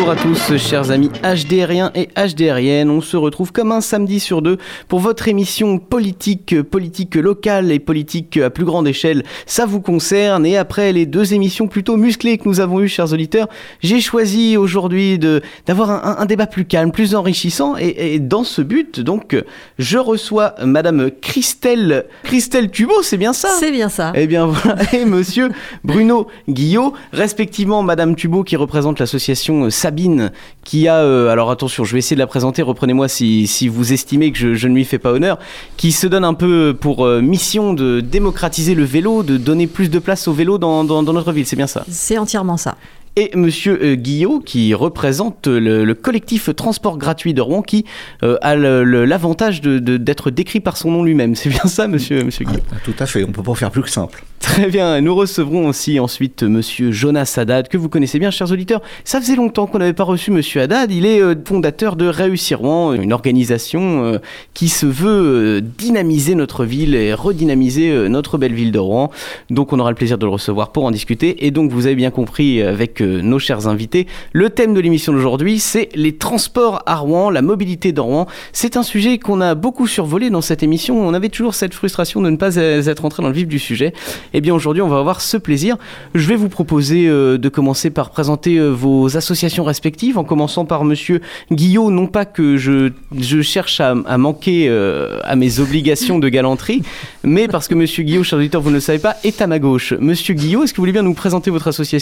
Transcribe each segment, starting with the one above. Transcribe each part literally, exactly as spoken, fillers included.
Bonjour à tous, chers amis HDRiens et HDRiennes. On se retrouve comme un samedi sur deux pour votre émission politique, politique locale et politique à plus grande échelle. Ça vous concerne. Et après les deux émissions plutôt musclées que nous avons eues, chers auditeurs, j'ai choisi aujourd'hui de, d'avoir un, un débat plus calme, plus enrichissant. Et, et dans ce but, donc, je reçois Madame Christelle, Christelle Tubeau, c'est bien ça ? C'est bien ça. Eh bien voilà, et Monsieur Bruno Guillot, respectivement Madame Tubeau qui représente l'association Sabine, qui a, euh, alors attention, je vais essayer de la présenter, reprenez-moi si, si vous estimez que je, je ne lui fais pas honneur, qui se donne un peu pour euh, mission de démocratiser le vélo, de donner plus de place au vélo dans, dans, dans notre ville, c'est bien ça ? C'est entièrement ça. Et Monsieur euh, Guillot, qui représente le, le collectif Transport Gratuit de Rouen, qui euh, a le, le, l'avantage de, de, d'être décrit par son nom lui-même. C'est bien ça, Monsieur, monsieur Guillot ? Ah, tout à fait, on ne peut pas faire plus que simple. Très bien, nous recevrons aussi ensuite Monsieur Jonas Haddad, que vous connaissez bien, chers auditeurs. Ça faisait longtemps qu'on n'avait pas reçu Monsieur Haddad. Il est euh, fondateur de Réussir Rouen, une organisation euh, qui se veut euh, dynamiser notre ville et redynamiser euh, notre belle ville de Rouen. Donc on aura le plaisir de le recevoir pour en discuter. Et donc vous avez bien compris avec euh, nos chers invités, le thème de l'émission d'aujourd'hui, c'est les transports à Rouen, la mobilité de Rouen. C'est un sujet qu'on a beaucoup survolé dans cette émission. On avait toujours cette frustration de ne pas être entré dans le vif du sujet. Eh bien aujourd'hui, on va avoir ce plaisir. Je vais vous proposer euh, de commencer par présenter euh, vos associations respectives, en commençant par Monsieur Guillot. Non pas que je, je cherche à, à manquer euh, à mes obligations de galanterie, mais parce que Monsieur Guillot, chers auditeurs, vous ne le savez pas, est à ma gauche. Monsieur Guillot, est-ce que vous voulez bien nous présenter votre association ?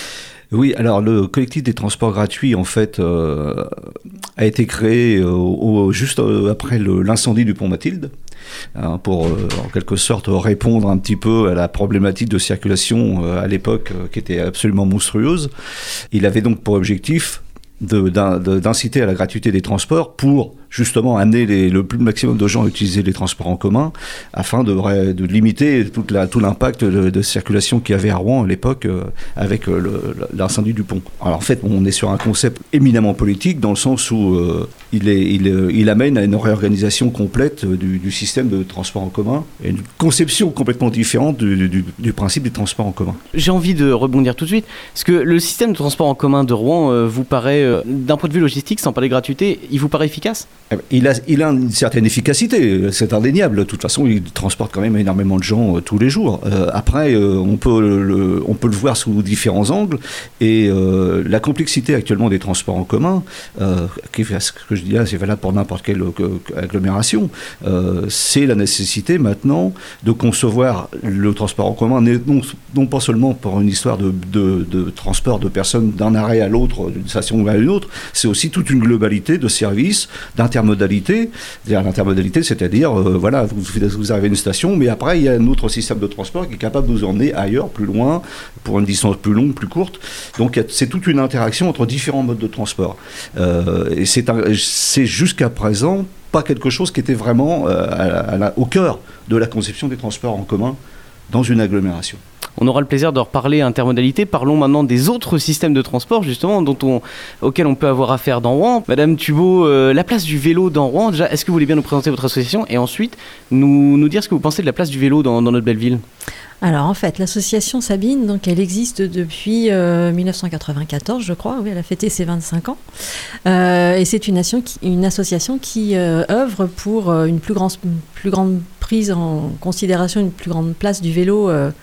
Oui, alors le collectif des transports gratuits, en fait, euh, a été créé euh, au, juste euh, après le, l'incendie du pont Mathilde, hein, pour euh, en quelque sorte répondre un petit peu à la problématique de circulation euh, à l'époque euh, qui était absolument monstrueuse. Il avait donc pour objectif de, de, d'inciter à la gratuité des transports pour justement amener les, le plus maximum de gens à utiliser les transports en commun afin de, de limiter toute la, tout l'impact de, de circulation qu'il y avait à Rouen à l'époque euh, avec euh, le, l'incendie du pont. Alors en fait, on est sur un concept éminemment politique dans le sens où euh, il, est, il, il amène à une réorganisation complète du, du système de transport en commun et une conception complètement différente du, du, du principe des transports en commun. J'ai envie de rebondir tout de suite, parce que le système de transport en commun de Rouen euh, vous paraît, euh, d'un point de vue logistique, sans parler de gratuité, il vous paraît efficace ? Il a, il a une certaine efficacité, c'est indéniable. De toute façon, il transporte quand même énormément de gens euh, tous les jours. Euh, après, euh, on, peut le, on peut le voir sous différents angles. Et euh, la complexité actuellement des transports en commun, euh, qui, ce que je dis là, c'est valable pour n'importe quelle agglomération, euh, c'est la nécessité maintenant de concevoir le transport en commun, non, non pas seulement pour une histoire de, de, de transport de personnes d'un arrêt à l'autre, d'une station à une autre, c'est aussi toute une globalité de services, d'intermodalité. L'intermodalité, c'est-à-dire, euh, voilà, vous, vous arrivez à une station, mais après, il y a un autre système de transport qui est capable de vous emmener ailleurs, plus loin, pour une distance plus longue, plus courte. Donc, c'est toute une interaction entre différents modes de transport. Euh, et c'est, un, c'est jusqu'à présent pas quelque chose qui était vraiment euh, à la, à la, au cœur de la conception des transports en commun dans une agglomération. On aura le plaisir de reparler intermodalité. Parlons maintenant des autres systèmes de transport, justement, dont on, auxquels on peut avoir affaire dans Rouen. Madame Tubeau, euh, la place du vélo dans Rouen, déjà, est-ce que vous voulez bien nous présenter votre association et ensuite nous, nous dire ce que vous pensez de la place du vélo dans, dans notre belle ville ? Alors en fait, l'association Sabine, donc, elle existe depuis euh, dix-neuf cent quatre-vingt-quatorze, je crois. Oui, elle a fêté ses vingt-cinq ans. Euh, et c'est une, nation qui, une association qui euh, œuvre pour euh, une plus, grand, plus grande prise en considération, une plus grande place du vélo euh,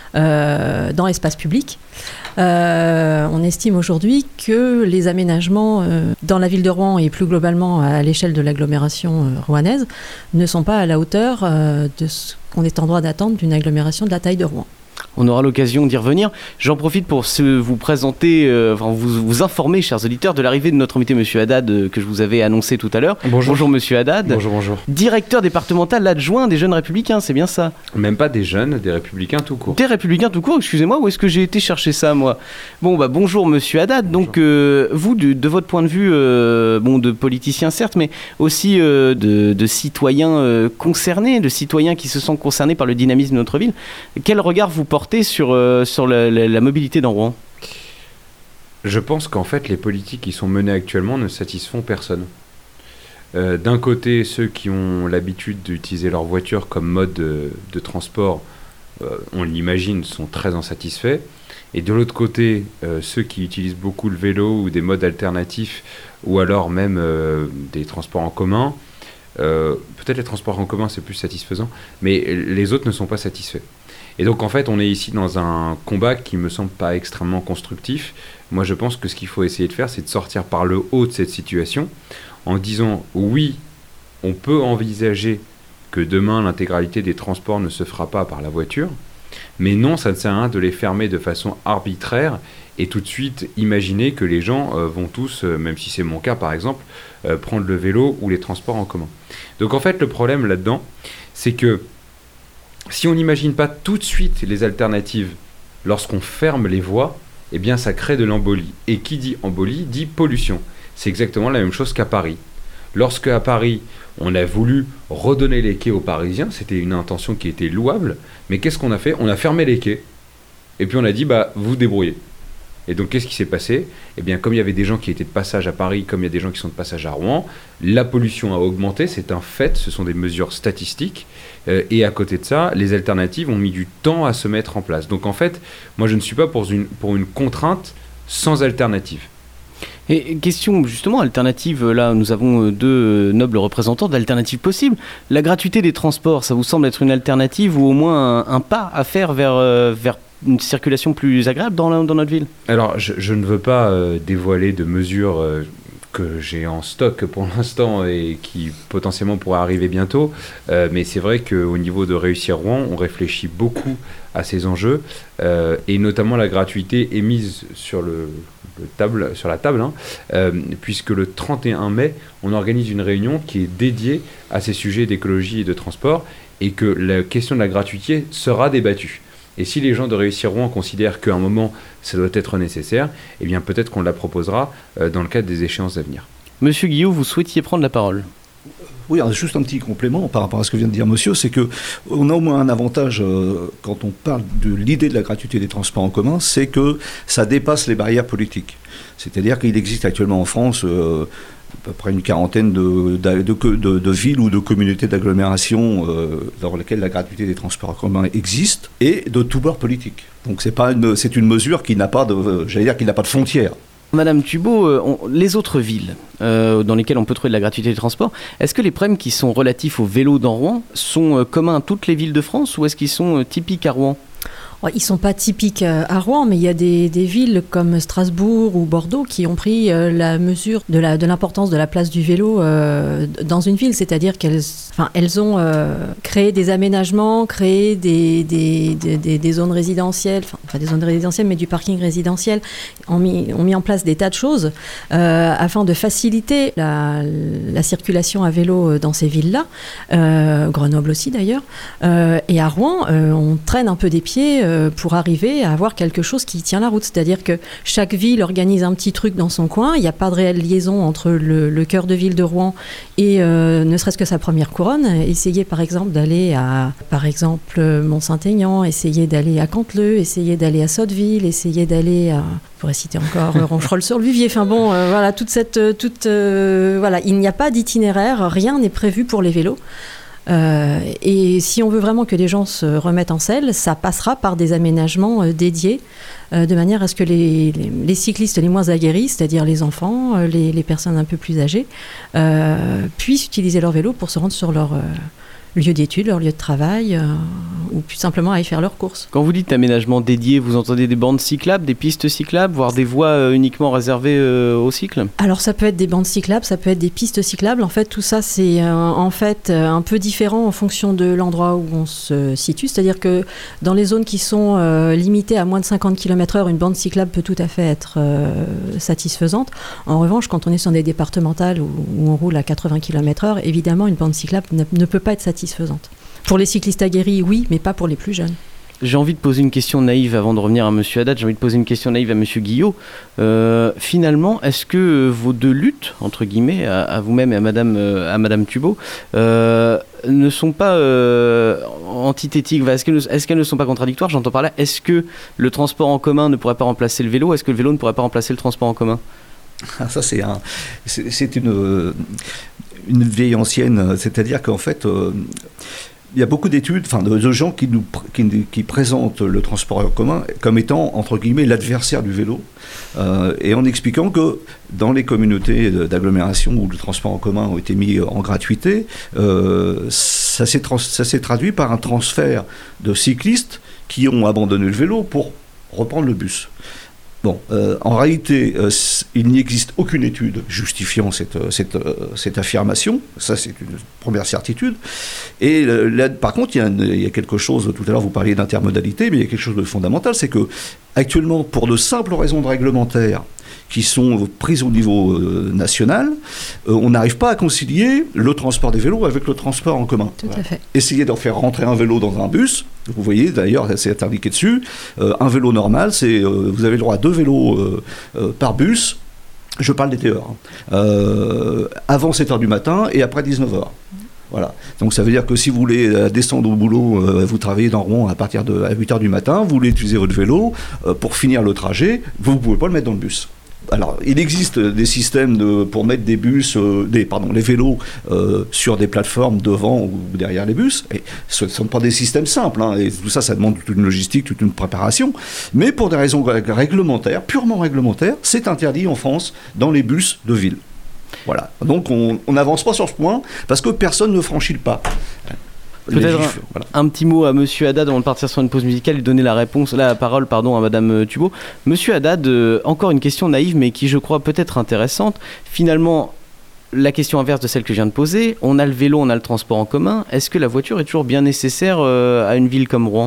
euh, dans l'espace public. Euh, on estime aujourd'hui que les aménagements euh, dans la ville de Rouen et plus globalement à l'échelle de l'agglomération euh, rouennaise ne sont pas à la hauteur euh, de ce qu'on est en droit d'attendre d'une agglomération de la taille de Rouen. On aura l'occasion d'y revenir. J'en profite pour se, vous présenter, euh, enfin vous, vous informer, chers auditeurs, de l'arrivée de notre invité, Monsieur Haddad, euh, que je vous avais annoncé tout à l'heure. Bonjour. Bonjour, Monsieur Haddad. Bonjour, bonjour. Directeur départemental adjoint des Jeunes Républicains, c'est bien ça ? Même pas des jeunes, des Républicains tout court. Des Républicains tout court, excusez-moi, où est-ce que j'ai été chercher ça, moi ? Bon, bah bonjour, Monsieur Haddad. Bonjour. Donc, euh, vous, de, de votre point de vue, euh, bon, de politicien certes, mais aussi euh, de, de citoyens euh, concernés, de citoyens qui se sentent concernés par le dynamisme de notre ville, quel regard vous portez sur euh, sur la, la, la mobilité dans Rouen ? Je pense qu'en fait, les politiques qui sont menées actuellement ne satisfont personne. Euh, d'un côté, ceux qui ont l'habitude d'utiliser leur voiture comme mode de, de transport euh, on l'imagine, sont très insatisfaits. Et de l'autre côté, euh, ceux qui utilisent beaucoup le vélo ou des modes alternatifs, ou alors même euh, des transports en commun, euh, peut-être les transports en commun c'est plus satisfaisant, mais les autres ne sont pas satisfaits. Et donc en fait on est ici dans un combat qui me semble pas extrêmement constructif. Moi je pense que ce qu'il faut essayer de faire, c'est de sortir par le haut de cette situation en disant oui, on peut envisager que demain l'intégralité des transports ne se fera pas par la voiture, mais non, ça ne sert à rien de les fermer de façon arbitraire et tout de suite imaginer que les gens euh, vont tous, euh, même si c'est mon cas par exemple, euh, prendre le vélo ou les transports en commun. Donc en fait le problème là-dedans, c'est que si on n'imagine pas tout de suite les alternatives lorsqu'on ferme les voies, eh bien ça crée de l'embolie. Et qui dit embolie dit pollution. C'est exactement la même chose qu'à Paris. Lorsque à Paris, on a voulu redonner les quais aux Parisiens, c'était une intention qui était louable, mais qu'est-ce qu'on a fait ? On a fermé les quais, et puis on a dit, bah, vous vous débrouillez. Et donc, qu'est-ce qui s'est passé ? Eh bien, comme il y avait des gens qui étaient de passage à Paris, comme il y a des gens qui sont de passage à Rouen, la pollution a augmenté, c'est un fait, ce sont des mesures statistiques, euh, et à côté de ça, les alternatives ont mis du temps à se mettre en place. Donc en fait, moi je ne suis pas pour une, pour une contrainte sans alternative. Et question justement alternative, là nous avons deux nobles représentants d'alternatives possibles. La gratuité des transports, ça vous semble être une alternative ou au moins un, un pas à faire vers, euh, vers une circulation plus agréable dans, la, dans notre ville ? Alors je, je ne veux pas euh, dévoiler de mesures euh, que j'ai en stock pour l'instant et qui potentiellement pourraient arriver bientôt, euh, mais c'est vrai qu'au niveau de Réussir Rouen, on réfléchit beaucoup à ces enjeux euh, et notamment la gratuité est mise sur le Le table, sur la table, hein, euh, puisque le trente et un mai, on organise une réunion qui est dédiée à ces sujets d'écologie et de transport, et que la question de la gratuité sera débattue. Et si les gens de Réussir Rouen considèrent qu'à un moment, ça doit être nécessaire, eh bien peut-être qu'on la proposera euh, dans le cadre des échéances à venir. Monsieur Guillot, vous souhaitiez prendre la parole ? Oui, juste un petit complément par rapport à ce que vient de dire monsieur, c'est qu'on a au moins un avantage euh, quand on parle de l'idée de la gratuité des transports en commun, c'est que ça dépasse les barrières politiques. C'est-à-dire qu'il existe actuellement en France euh, à peu près une quarantaine de, de, de, de, de villes ou de communautés d'agglomération euh, dans lesquelles la gratuité des transports en commun existe, et de tous bords politiques. Donc c'est, pas une, c'est une mesure qui n'a pas de, j'allais dire, qui n'a pas de frontières. Madame Thubault, euh, on, les autres villes euh, dans lesquelles on peut trouver de la gratuité des transports, est-ce que les problèmes qui sont relatifs au vélo dans Rouen sont euh, communs à toutes les villes de France ou est-ce qu'ils sont euh, typiques à Rouen ? Ils ne sont pas typiques à Rouen, mais il y a des, des villes comme Strasbourg ou Bordeaux qui ont pris euh, la mesure de, la, de l'importance de la place du vélo euh, dans une ville. C'est-à-dire qu'elles enfin, elles ont euh, créé des aménagements, créé des, des, des, des, des zones résidentielles, enfin des zones résidentielles, mais du parking résidentiel, ont mis, ont mis en place des tas de choses euh, afin de faciliter la, la circulation à vélo dans ces villes-là. Euh, Grenoble aussi d'ailleurs. Euh, et à Rouen, euh, on traîne un peu des pieds euh, pour arriver à avoir quelque chose qui tient la route. C'est-à-dire que chaque ville organise un petit truc dans son coin. Il n'y a pas de réelle liaison entre le, le cœur de ville de Rouen et euh, ne serait-ce que sa première couronne. Essayer par exemple d'aller à, par exemple, Mont-Saint-Aignan, essayer d'aller à Canteleu, essayer d'aller à Sotteville, essayer d'aller à... Je pourrais citer encore Roncherolles-sur-le-Vivier. Enfin bon, euh, voilà, toute cette... Toute, euh, voilà, il n'y a pas d'itinéraire, rien n'est prévu pour les vélos. Euh, et si on veut vraiment que les gens se remettent en selle, ça passera par des aménagements euh, dédiés, euh, de manière à ce que les, les, les cyclistes les moins aguerris, c'est-à-dire les enfants, euh, les, les personnes un peu plus âgées, euh, puissent utiliser leur vélo pour se rendre sur leur euh, lieu d'études, leur lieu de travail, euh, ou plus simplement aller faire leurs courses. Quand vous dites aménagement dédié, vous entendez des bandes cyclables, des pistes cyclables, voire des voies euh, uniquement réservées euh, aux cycles ? Alors ça peut être des bandes cyclables, ça peut être des pistes cyclables. En fait, tout ça c'est euh, en fait euh, un peu différent en fonction de l'endroit où on se situe. C'est-à-dire que dans les zones qui sont euh, limitées à moins de cinquante kilomètres heure, une bande cyclable peut tout à fait être euh, satisfaisante. En revanche, quand on est sur des départementales où, où on roule à quatre-vingts kilomètres heure, évidemment une bande cyclable ne, ne peut pas être satisfaisante. Pour les cyclistes aguerris, oui, mais pas pour les plus jeunes. J'ai envie de poser une question naïve avant de revenir à Monsieur Haddad. J'ai envie de poser une question naïve à Monsieur Guillot. Euh, finalement, est-ce que vos deux luttes, entre guillemets, à, à vous-même et à Madame, euh, à Madame Thubault, euh, ne sont pas euh, antithétiques ? Est-ce, que, est-ce qu'elles ne sont pas contradictoires ? J'entends par là, est-ce que le transport en commun ne pourrait pas remplacer le vélo ? Est-ce que le vélo ne pourrait pas remplacer le transport en commun ? Ah, ça, c'est, un, c'est, c'est une, une vieille ancienne. C'est-à-dire qu'en fait... Euh, il y a beaucoup d'études, enfin de, de gens qui, nous, qui, qui présentent le transport en commun comme étant, entre guillemets, l'adversaire du vélo, euh, et en expliquant que dans les communautés d'agglomération où le transport en commun ont été mis en gratuité, euh, ça, s'est trans, ça s'est traduit par un transfert de cyclistes qui ont abandonné le vélo pour reprendre le bus. Bon, euh, en réalité, euh, il n'existe aucune étude justifiant cette, cette, euh, cette affirmation. Ça, c'est une première certitude. Et euh, là, par contre, il y, a, il y a quelque chose, tout à l'heure vous parliez d'intermodalité, mais il y a quelque chose de fondamental, c'est que actuellement, pour de simples raisons de réglementaire qui sont prises au niveau euh, national, euh, on n'arrive pas à concilier le transport des vélos avec le transport en commun. Tout à fait. Essayer d'en faire rentrer un vélo dans un bus, vous voyez d'ailleurs, c'est indiqué dessus, euh, un vélo normal, c'est, euh, vous avez le droit à deux vélos euh, euh, par bus, je parle des T E R, hein, euh, avant sept heures du matin et après dix-neuf heures. Voilà. Donc ça veut dire que si vous voulez descendre au boulot, euh, vous travaillez dans Rouen à partir de à huit heures du matin, vous voulez utiliser votre vélo euh, pour finir le trajet, vous ne pouvez pas le mettre dans le bus. Alors, il existe des systèmes de, pour mettre des bus, euh, des, pardon, les vélos euh, sur des plateformes devant ou derrière les bus. Et ce ne sont pas des systèmes simples, hein, et tout ça, ça demande toute une logistique, toute une préparation. Mais pour des raisons réglementaires, purement réglementaires, c'est interdit en France dans les bus de ville. Voilà. Donc, on n'avance pas sur ce point parce que personne ne franchit le pas. Peut-être un, voilà. un petit mot à Monsieur Haddad avant de partir sur une pause musicale et donner la réponse, la parole pardon, à Madame Thubault. Monsieur Haddad, euh, encore une question naïve mais qui je crois peut être intéressante. Finalement, la question inverse de celle que je viens de poser, on a le vélo, on a le transport en commun. Est-ce que la voiture est toujours bien nécessaire euh, à une ville comme Rouen ?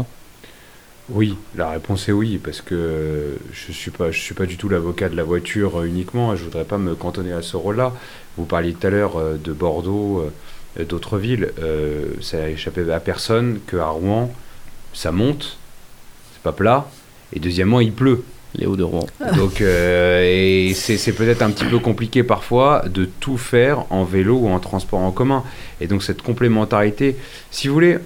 Oui, la réponse est oui, parce que je ne suis pas, je suis pas du tout l'avocat de la voiture uniquement, je ne voudrais pas me cantonner à ce rôle-là. Vous parliez tout à l'heure euh, de Bordeaux, euh, d'autres villes, euh, ça n'a échappé à personne qu'à Rouen, ça monte, c'est pas plat, et deuxièmement, il pleut. Les Hauts de Rouen. Donc, euh, et c'est, c'est peut-être un petit peu compliqué parfois de tout faire en vélo ou en transport en commun. Et donc, cette complémentarité, si vous voulez,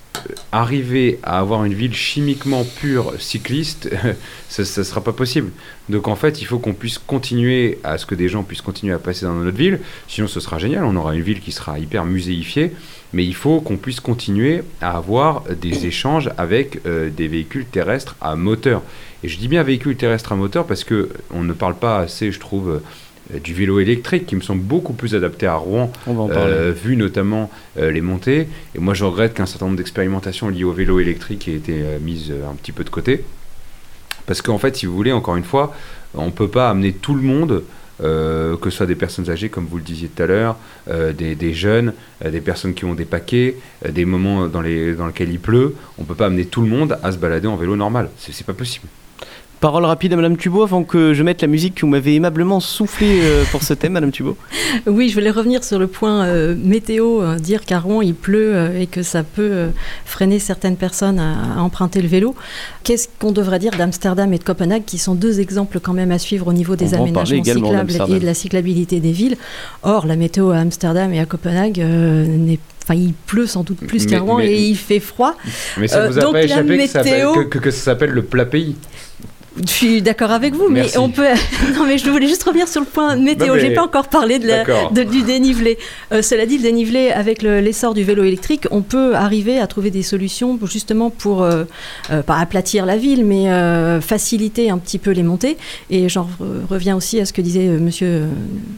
arriver à avoir une ville chimiquement pure cycliste, ça ne sera pas possible. Donc en fait, il faut qu'on puisse continuer à ce que des gens puissent continuer à passer dans notre ville. Sinon, ce sera génial. On aura une ville qui sera hyper muséifiée. Mais il faut qu'on puisse continuer à avoir des échanges avec euh, des véhicules terrestres à moteur. Et je dis bien véhicules terrestres à moteur parce qu'on ne parle pas assez, je trouve, du vélo électrique qui me semble beaucoup plus adapté à Rouen, euh, vu notamment euh, les montées. Et moi, je regrette qu'un certain nombre d'expérimentations liées au vélo électrique aient été euh, mises euh, un petit peu de côté. Parce qu'en fait, si vous voulez, encore une fois, on ne peut pas amener tout le monde, euh, que ce soit des personnes âgées, comme vous le disiez tout à l'heure, euh, des, des jeunes, euh, des personnes qui ont des paquets, euh, des moments dans, les, dans lesquels il pleut. On ne peut pas amener tout le monde à se balader en vélo normal. C'est, c'est pas possible. Parole rapide à Madame Thubault avant que je mette la musique que vous m'avez aimablement soufflée euh, pour ce thème, Madame Thubault. Oui, je voulais revenir sur le point euh, météo, euh, dire qu'à Rouen il pleut euh, et que ça peut euh, freiner certaines personnes à, à emprunter le vélo. Qu'est-ce qu'on devrait dire d'Amsterdam et de Copenhague, qui sont deux exemples quand même à suivre au niveau des aménagements cyclables et de la cyclabilité des villes. Or, la météo à Amsterdam et à Copenhague euh, n'est Enfin, il pleut sans doute plus qu'à Rouen et il fait froid. Mais ça ne vous a euh, pas échappé météo... que, ça que, que, que ça s'appelle le plat pays. Je suis d'accord avec vous, Merci. mais on peut. Non, mais je voulais juste revenir sur le point météo. Non, mais... J'ai pas encore parlé de la... de, du dénivelé. Euh, cela dit, le dénivelé, avec le, l'essor du vélo électrique, on peut arriver à trouver des solutions pour, justement pour euh, euh, pas aplatir la ville, mais euh, faciliter un petit peu les montées. Et j'en reviens aussi à ce que disait euh, Monsieur. Euh,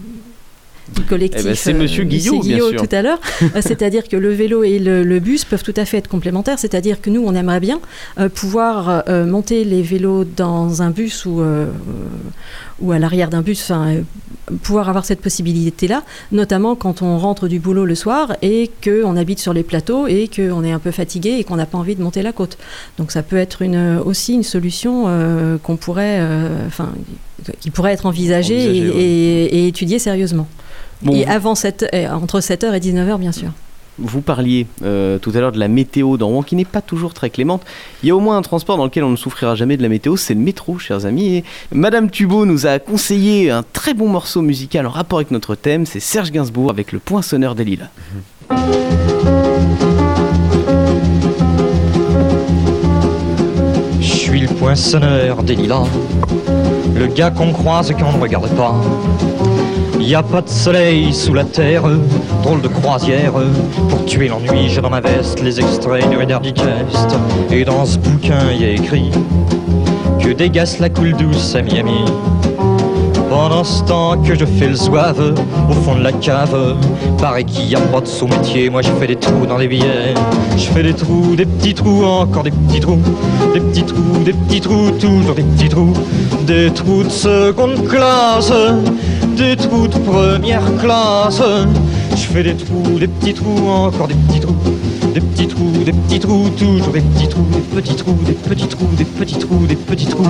du collectif, eh ben c'est Monsieur euh, Guillot, Guillot bien sûr. tout à l'heure, euh, c'est-à-dire que le vélo et le, le bus peuvent tout à fait être complémentaires, c'est-à-dire que nous on aimerait bien euh, pouvoir euh, monter les vélos dans un bus ou, euh, ou à l'arrière d'un bus, enfin euh, pouvoir avoir cette possibilité-là, notamment quand on rentre du boulot le soir et qu'on habite sur les plateaux et qu'on est un peu fatigué et qu'on n'a pas envie de monter la côte. Donc ça peut être une, aussi une solution euh, qu'on pourrait, enfin euh, qui pourrait être envisagée, envisagée et, ouais. et, et étudiée sérieusement. Bon, et avant sept, entre sept heures et dix-neuf heures, bien sûr. Vous parliez euh, tout à l'heure de la météo dans Rouen, qui n'est pas toujours très clémente. Il y a au moins un transport dans lequel on ne souffrira jamais de la météo, c'est le métro, chers amis. Et Madame Thubault nous a conseillé un très bon morceau musical en rapport avec notre thème, c'est Serge Gainsbourg avec le Poinçonneur des Lilas. Je suis le poinçonneur des lilas, le gars qu'on croise et qu'on ne regarde pas. Y a pas de soleil sous la terre, drôle de croisière. Pour tuer l'ennui, j'ai dans ma veste les extraits du Reader Digest. Et dans ce bouquin, y a écrit que dégasse la coule douce à Miami. Pendant ce temps que je fais le zouave au fond de la cave, paraît qu'il y a pas de sous-métier, moi je fais des trous dans les billets. Je fais des trous, des petits trous, encore des petits trous, des petits trous, des petits trous, toujours des petits trous, des trous de seconde classe, des trous de première classe. Je fais des trous, des petits trous, encore des petits trous, des petits trous, des petits trous, toujours des petits trous, des petits trous, des petits trous, des petits trous, des petits trous.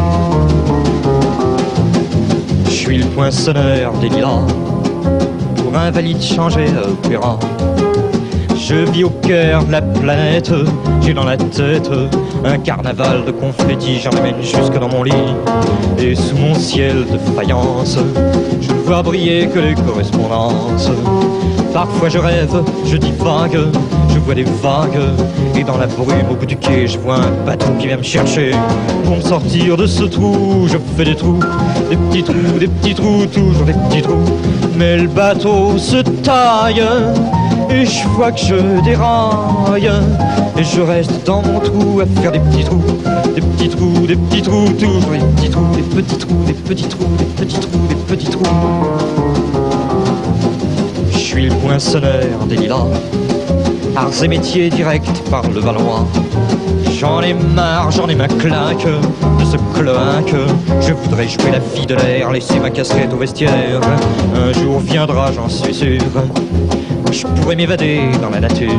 Je suis le poinçonneur des lilas, pour invalide changé à opéra. Je vis au cœur de la planète, j'ai dans la tête un carnaval de confettis, j'en amène jusque dans mon lit. Et sous mon ciel de faïence, je ne vois briller que les correspondances. Parfois je rêve, je divague, je vois des vagues. Et dans la brume au bout du quai, je vois un bateau qui vient me chercher. Pour me sortir de ce trou, je fais des trous, des petits trous, des petits trous, toujours des petits trous. Mais le bateau se taille, et je vois que je déraille. Et je reste dans mon trou à faire des petits trous, des petits trous, des petits trous, toujours des petits trous, des petits trous, des petits trous, des petits trous, des petits trous. Je suis le poinçonneur des lilas, arts et métiers directs par le Valois. J'en ai marre, j'en ai ma claque de ce cloaque. Je voudrais jouer la fille de l'air, laisser ma casquette au vestiaire. Un jour viendra, j'en suis sûr, je pourrais m'évader dans la nature.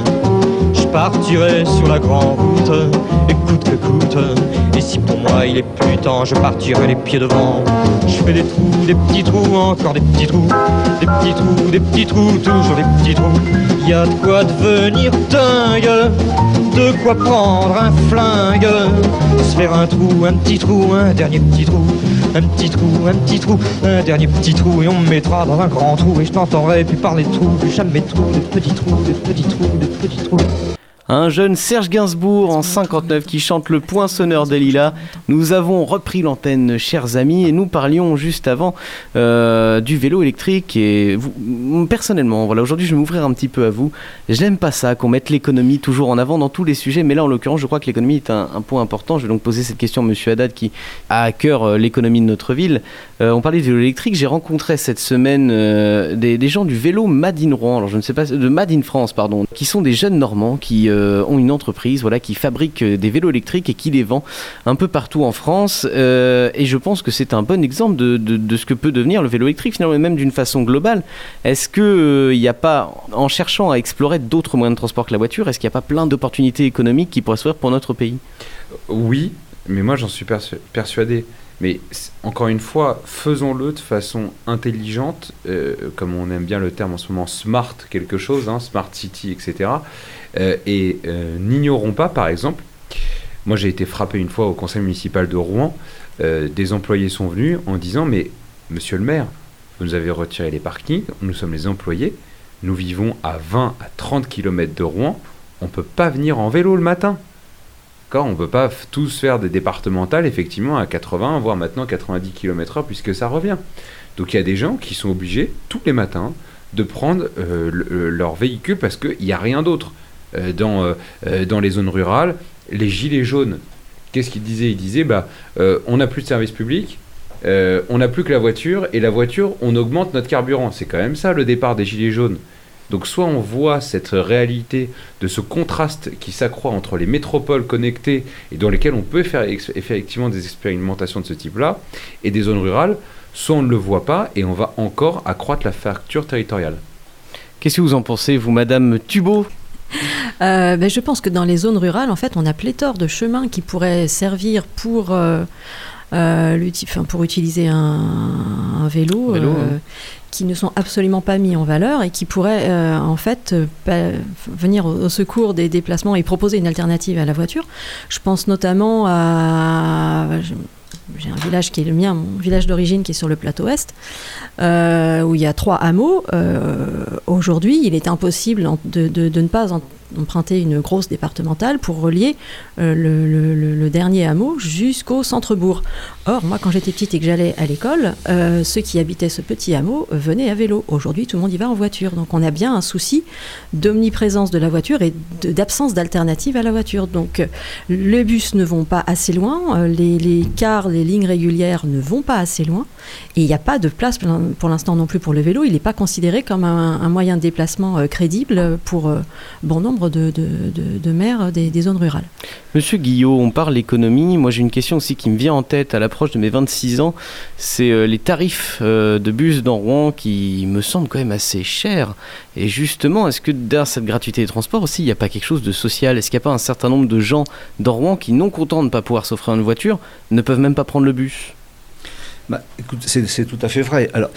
Je partirai sur la grande route, et coûte que coûte. Et si pour moi il est plus temps, je partirai les pieds devant. Je fais des trous, des petits trous, encore des petits trous, des petits trous, des petits trous, toujours des petits trous. Y a de quoi devenir dingue, de quoi prendre un flingue, se faire un trou, un petit trou, un dernier petit trou, un petit trou, un petit trou, un dernier petit trou, et on me mettra dans un grand trou, et je n'entendrai plus parler de trous, plus jamais de trous, des petits trous, des petits trous, des petits trous. Un jeune Serge Gainsbourg en cinquante-neuf qui chante le poinçonneur des lilas. Nous avons repris l'antenne, chers amis, et nous parlions juste avant euh, du vélo électrique. Et vous, personnellement, voilà, aujourd'hui je vais m'ouvrir un petit peu à vous. Je n'aime pas ça, qu'on mette l'économie toujours en avant dans tous les sujets, mais là en l'occurrence je crois que l'économie est un, un point important. Je vais donc poser cette question à Monsieur Haddad qui a à cœur euh, l'économie de notre ville. Euh, on parlait de vélo électrique, j'ai rencontré cette semaine euh, des, des gens du vélo Made in Rouen, alors je ne sais pas, de Made in France, pardon, qui sont des jeunes Normands qui euh, ont une entreprise voilà, qui fabrique des vélos électriques et qui les vend un peu partout en France. Euh, et je pense que c'est un bon exemple de, de, de ce que peut devenir le vélo électrique, finalement, même d'une façon globale. Est-ce qu'il n'y euh, a pas, en cherchant à explorer d'autres moyens de transport que la voiture, est-ce qu'il n'y a pas plein d'opportunités économiques qui pourraient s'offrir pour notre pays ? Oui, mais moi j'en suis persu- persuadé. Mais encore une fois, faisons-le de façon intelligente, euh, comme on aime bien le terme en ce moment, smart quelque chose, hein, smart city, et cetera. Euh, et euh, n'ignorons pas, par exemple, moi j'ai été frappé une fois au conseil municipal de Rouen, euh, des employés sont venus en disant « Mais monsieur le maire, vous nous avez retiré les parkings, nous sommes les employés, nous vivons à vingt à trente kilomètres de Rouen, on ne peut pas venir en vélo le matin. » On ne peut pas f- tous faire des départementales, effectivement, à quatre-vingts, voire maintenant quatre-vingt-dix kilomètres heure, puisque ça revient. Donc il y a des gens qui sont obligés, tous les matins, de prendre euh, le, leur véhicule parce qu'il n'y a rien d'autre. Euh, dans, euh, dans les zones rurales, les gilets jaunes, qu'est-ce qu'ils disaient ? Ils disaient, bah, euh, on n'a plus de service public, euh, on n'a plus que la voiture, et la voiture, on augmente notre carburant. C'est quand même ça, le départ des gilets jaunes. Donc soit on voit cette réalité de ce contraste qui s'accroît entre les métropoles connectées et dans lesquelles on peut faire ex- effectivement des expérimentations de ce type-là, et des zones rurales, soit on ne le voit pas et on va encore accroître la fracture territoriale. Qu'est-ce que vous en pensez, vous, Madame Thubault ? Euh, ben, je pense que dans les zones rurales, en fait, on a pléthore de chemins qui pourraient servir pour, euh, euh, l'uti- enfin, pour utiliser un, un vélo, vélo euh, hein. qui ne sont absolument pas mis en valeur et qui pourraient euh, en fait euh, pa- venir au, au secours des déplacements et proposer une alternative à la voiture. Je pense notamment à... J'ai un village qui est le mien, mon village d'origine qui est sur le plateau Est, euh, où il y a trois hameaux. Euh, aujourd'hui, il est impossible de, de, de ne pas en emprunter une grosse départementale pour relier euh, le, le, le dernier hameau jusqu'au centre-bourg. Or, moi, quand j'étais petite et que j'allais à l'école, euh, ceux qui habitaient ce petit hameau venaient à vélo. Aujourd'hui, tout le monde y va en voiture. Donc, on a bien un souci d'omniprésence de la voiture et de, d'absence d'alternative à la voiture. Donc, les bus ne vont pas assez loin, les, les cars, les lignes régulières ne vont pas assez loin, et il n'y a pas de place pour l'instant non plus pour le vélo. Il n'est pas considéré comme un, un moyen de déplacement euh, crédible pour euh, bon nombre de, de, de, de maires des, des zones rurales. Monsieur Guillot, on parle économie. Moi, j'ai une question aussi qui me vient en tête à l'approche de mes vingt-six ans. C'est euh, les tarifs euh, de bus dans Rouen qui me semblent quand même assez chers. Et justement, est-ce que derrière cette gratuité des transports aussi, il n'y a pas quelque chose de social ? Est-ce qu'il n'y a pas un certain nombre de gens dans Rouen qui, non contents de ne pas pouvoir s'offrir une voiture, ne peuvent même pas prendre le bus ? Bah, écoute, c'est, c'est tout à fait vrai. Alors,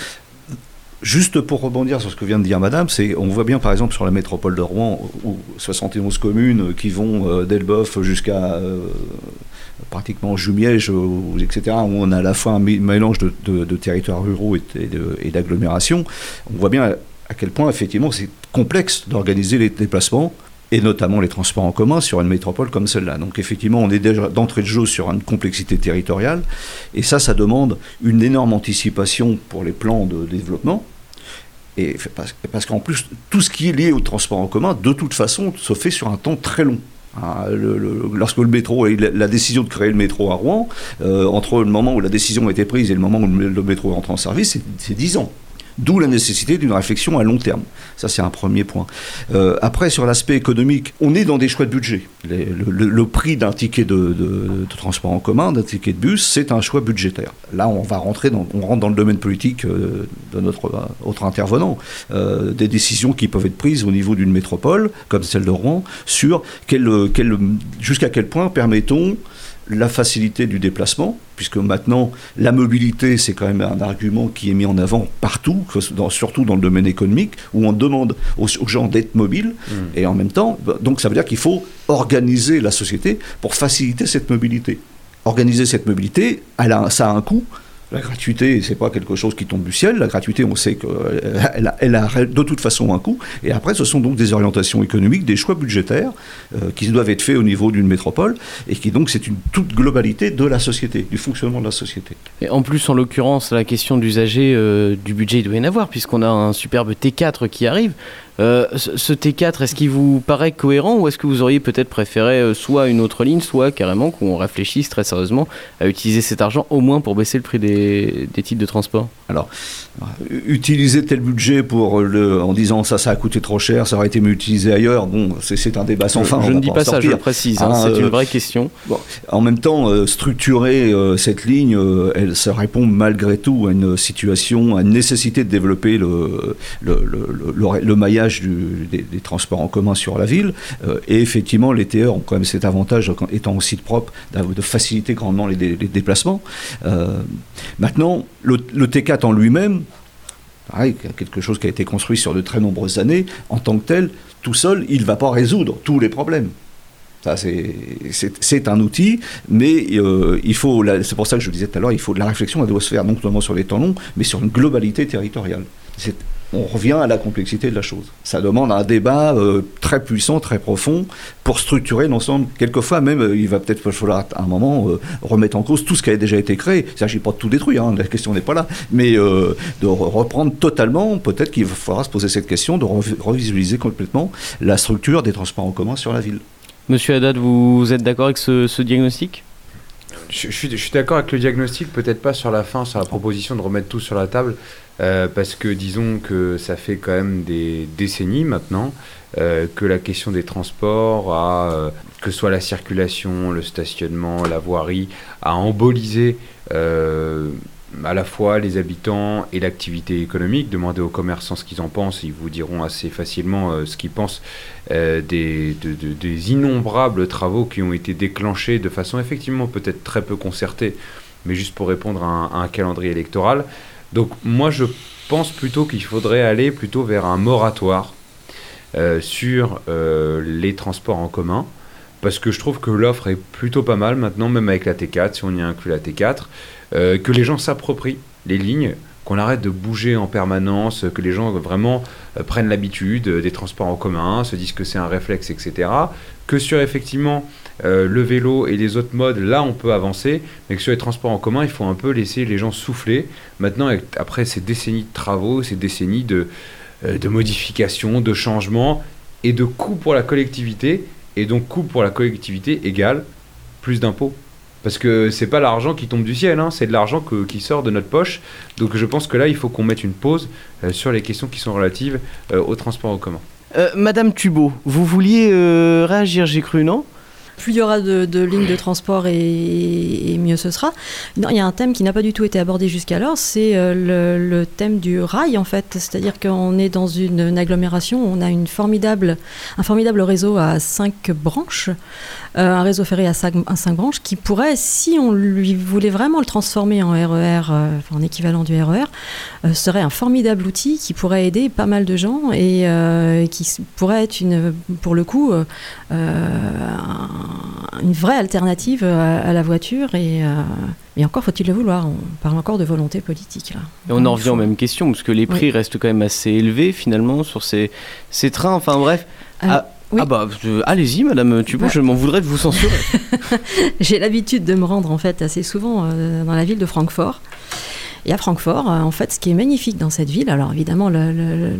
juste pour rebondir sur ce que vient de dire Madame, c'est, on voit bien par exemple sur la métropole de Rouen, où soixante et onze communes qui vont euh, d'Elbeuf jusqu'à euh, pratiquement Jumièges, euh, et cetera, où on a à la fois un mélange de, de, de territoires ruraux et, et, de, et d'agglomérations. On voit bien à, à quel point effectivement c'est complexe d'organiser les déplacements, et notamment les transports en commun sur une métropole comme celle-là. Donc effectivement, on est déjà d'entrée de jeu sur une complexité territoriale, et ça, ça demande une énorme anticipation pour les plans de développement, et parce, parce qu'en plus, tout ce qui est lié au transport en commun, de toute façon, se fait sur un temps très long. Hein, le, le, lorsque le métro, la, la décision de créer le métro à Rouen, euh, entre le moment où la décision a été prise et le moment où le, le métro est entré en service, c'est, c'est dix ans. D'où la nécessité d'une réflexion à long terme. Ça, c'est un premier point. Euh, après, sur l'aspect économique, on est dans des choix de budget. Les, le, le, le prix d'un ticket de, de, de transport en commun, d'un ticket de bus, c'est un choix budgétaire. Là, on va rentrer dans, on rentre dans le domaine politique euh, de notre euh, autre intervenant. Euh, des décisions qui peuvent être prises au niveau d'une métropole, comme celle de Rouen, sur quel, quel, jusqu'à quel point permettons la facilité du déplacement, puisque maintenant la mobilité c'est quand même un argument qui est mis en avant partout, dans, surtout dans le domaine économique, où on demande aux, aux gens d'être mobiles, mmh. et en même temps, donc ça veut dire qu'il faut organiser la société pour faciliter cette mobilité. Organiser cette mobilité, elle a, ça a un coût. La gratuité, c'est pas quelque chose qui tombe du ciel. La gratuité, on sait qu'elle a, elle a de toute façon un coût. Et après, ce sont donc des orientations économiques, des choix budgétaires euh, qui doivent être faits au niveau d'une métropole et qui donc c'est une toute globalité de la société, du fonctionnement de la société. Et en plus, en l'occurrence, la question d'usager euh, du budget, il doit y en avoir, puisqu'on a un superbe T quatre qui arrive. Euh, ce, ce T quatre, est-ce qu'il vous paraît cohérent ou est-ce que vous auriez peut-être préféré euh, soit une autre ligne, soit carrément qu'on réfléchisse très sérieusement à utiliser cet argent au moins pour baisser le prix des, des titres de transport ? Alors, utiliser tel budget pour le, en disant ça, ça a coûté trop cher, ça aurait été mieux utilisé ailleurs, bon, c'est, c'est un débat sans fin. Je ne dis pas ça, je le précise, hein, ah, c'est euh, une vraie question. Bon, en même temps, euh, structurer euh, cette ligne, euh, elle, ça répond malgré tout à une situation, à une nécessité de développer le, le, le, le, le maillage Du, des, des transports en commun sur la ville, euh, et effectivement les T E ont quand même cet avantage, étant au site propre, de faciliter grandement les, les déplacements. Euh, maintenant, le, le T quatre en lui-même, pareil, quelque chose qui a été construit sur de très nombreuses années, en tant que tel, tout seul, il ne va pas résoudre tous les problèmes. Ça, c'est, c'est, c'est un outil, mais euh, il faut, la, c'est pour ça que je disais tout à l'heure, il faut de la réflexion, elle doit se faire non seulement sur les temps longs, mais sur une globalité territoriale. C'est, on revient à la complexité de la chose. Ça demande un débat euh, très puissant, très profond, pour structurer l'ensemble. Quelquefois même, euh, il va peut-être falloir à un moment euh, remettre en cause tout ce qui a déjà été créé. Il ne s'agit pas de tout détruire, hein, la question n'est pas là, mais euh, de re- reprendre totalement, peut-être qu'il faudra se poser cette question, de re- revisualiser complètement la structure des transports en commun sur la ville. Monsieur Haddad, vous êtes d'accord avec ce, ce diagnostic ? je, je, suis, je suis d'accord avec le diagnostic, peut-être pas sur la fin, sur la proposition de remettre tout sur la table, euh, parce que disons que ça fait quand même des décennies maintenant euh, que la question des transports, a, euh, que ce soit la circulation, le stationnement, la voirie, a embolisé euh, à la fois les habitants et l'activité économique. Demandez aux commerçants ce qu'ils en pensent, ils vous diront assez facilement euh, ce qu'ils pensent euh, des, de, de, des innombrables travaux qui ont été déclenchés de façon effectivement peut-être très peu concertée, mais juste pour répondre à un, à un calendrier électoral. Donc moi je pense plutôt qu'il faudrait aller plutôt vers un moratoire euh, sur euh, les transports en commun, parce que je trouve que l'offre est plutôt pas mal maintenant, même avec la T quatre, si on y inclut la T quatre, euh, que les gens s'approprient les lignes qu'on arrête de bouger en permanence, que les gens vraiment euh, prennent l'habitude euh, des transports en commun, se disent que c'est un réflexe, et cetera. Que sur effectivement euh, le vélo et les autres modes, là on peut avancer, mais que sur les transports en commun, il faut un peu laisser les gens souffler. Maintenant, après ces décennies de travaux, ces décennies de, euh, de modifications, de changements et de coûts pour la collectivité, et donc coût pour la collectivité égale plus d'impôts. Parce que c'est pas l'argent qui tombe du ciel, hein, c'est de l'argent que, qui sort de notre poche. Donc je pense que là, il faut qu'on mette une pause euh, sur les questions qui sont relatives euh, au transport en commun. Euh, Madame Thubault, vous vouliez euh, réagir, j'ai cru, non ? Plus il y aura de, de lignes de transport et, et mieux ce sera. Non, il y a un thème qui n'a pas du tout été abordé jusqu'alors, c'est euh, le, le thème du rail en fait. C'est-à-dire qu'on est dans une, une agglomération, on a une formidable, un formidable réseau à cinq branches, euh, un réseau ferré à cinq, à cinq branches qui pourrait, si on lui voulait vraiment le transformer en R E R, euh, en équivalent du R E R, euh, serait un formidable outil qui pourrait aider pas mal de gens et euh, qui pourrait être une, pour le coup, euh, un, une vraie alternative à, à la voiture et, euh, et encore faut-il le vouloir, on parle encore de volonté politique là. Et on en revient aux mêmes questions parce que les prix oui. restent quand même assez élevés finalement sur ces, ces trains, enfin bref. Alors, ah, oui. ah bah euh, allez-y Madame Thubault, ouais. Je m'en voudrais de vous censurer. J'ai l'habitude de me rendre en fait assez souvent euh, dans la ville de Francfort. Et à Francfort, euh, en fait, ce qui est magnifique dans cette ville, alors évidemment, le, le, le,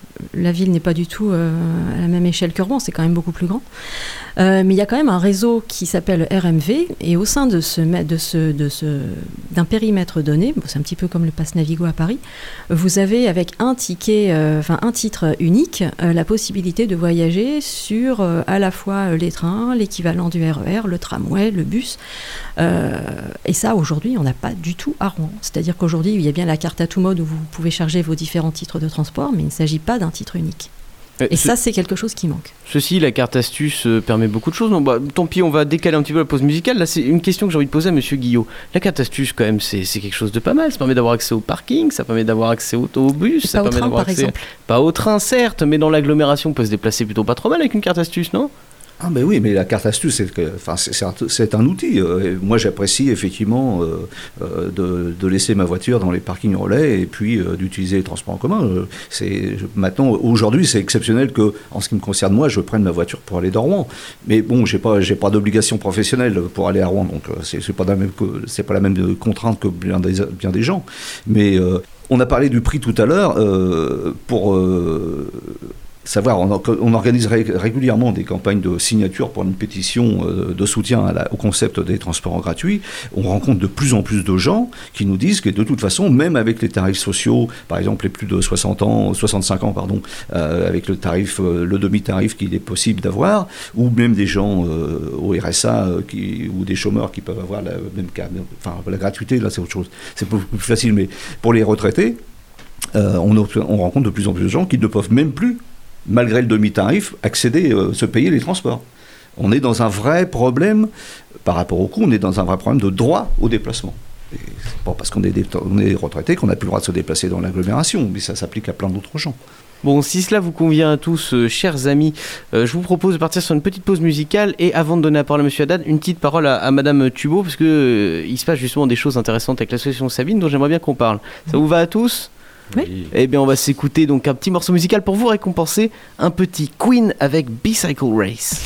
la ville n'est pas du tout euh, à la même échelle que Rouen, c'est quand même beaucoup plus grand. Euh, mais il y a quand même un réseau qui s'appelle R M V, et au sein de ce, de ce, de ce, d'un périmètre donné, bon, c'est un petit peu comme le pass Navigo à Paris, vous avez avec un ticket, euh, enfin un titre unique, euh, la possibilité de voyager sur euh, à la fois les trains, l'équivalent du R E R, le tramway, le bus. Euh, et ça, aujourd'hui, on n'a pas du tout à Rouen. C'est-à-dire qu'aujourd'hui, il y a bien la carte à tout mode où vous pouvez charger vos différents titres de transport, mais il ne s'agit pas d'un titre unique. Et Ce, ça, c'est quelque chose qui manque. Ceci, la carte astuce euh, permet beaucoup de choses. Non, bah, tant pis, on va décaler un petit peu la pause musicale. Là, c'est une question que j'ai envie de poser à Monsieur Guillot. La carte astuce, quand même, c'est, c'est quelque chose de pas mal. Ça permet d'avoir accès au parking, ça permet d'avoir accès au, au bus, ça pas permet au train, d'avoir par accès... exemple. Pas au train, certes, mais dans l'agglomération, on peut se déplacer plutôt pas trop mal avec une carte astuce, non ? Ah ben oui, mais la carte astuce, c'est, que, enfin, c'est, c'est, un, c'est un outil. Euh, moi, j'apprécie effectivement euh, euh, de, de laisser ma voiture dans les parkings relais et puis euh, d'utiliser les transports en commun. Euh, c'est, maintenant, aujourd'hui, c'est exceptionnel que, en ce qui me concerne, moi, je prenne ma voiture pour aller dans Rouen. Mais bon, j'ai pas, j'ai pas d'obligation professionnelle pour aller à Rouen, donc euh, c'est, c'est pas la même, c'est pas la même contrainte que bien des, bien des gens. Mais euh, on a parlé du prix tout à l'heure. Euh, pour euh, savoir, on, on organise ré, régulièrement des campagnes de signature pour une pétition euh, de soutien à la, au concept des transports gratuits. On rencontre de plus en plus de gens qui nous disent que de toute façon, même avec les tarifs sociaux, par exemple les plus de soixante ans, soixante-cinq ans, pardon, euh, avec le tarif, euh, le demi-tarif qu'il est possible d'avoir, ou même des gens euh, au R S A euh, qui, ou des chômeurs qui peuvent avoir la même cas, enfin la gratuité, là c'est autre chose, c'est beaucoup plus facile, mais pour les retraités, euh, on, on rencontre de plus en plus de gens qui ne peuvent même plus, malgré le demi-tarif, accéder, euh, se payer les transports. On est dans un vrai problème, par rapport au coût, on est dans un vrai problème de droit au déplacement. Et c'est pas parce qu'on est, des, on est retraité qu'on n'a plus le droit de se déplacer dans l'agglomération, mais ça s'applique à plein d'autres gens. Bon, si cela vous convient à tous, euh, chers amis, euh, je vous propose de partir sur une petite pause musicale et avant de donner la parole à Monsieur Haddad, une petite parole à, à Madame Thubault, parce que euh, il se passe justement des choses intéressantes avec l'association Sabine dont j'aimerais bien qu'on parle. Ça vous va à tous ? Oui. Eh bien, on va s'écouter donc un petit morceau musical pour vous récompenser, un petit Queen avec Bicycle Race.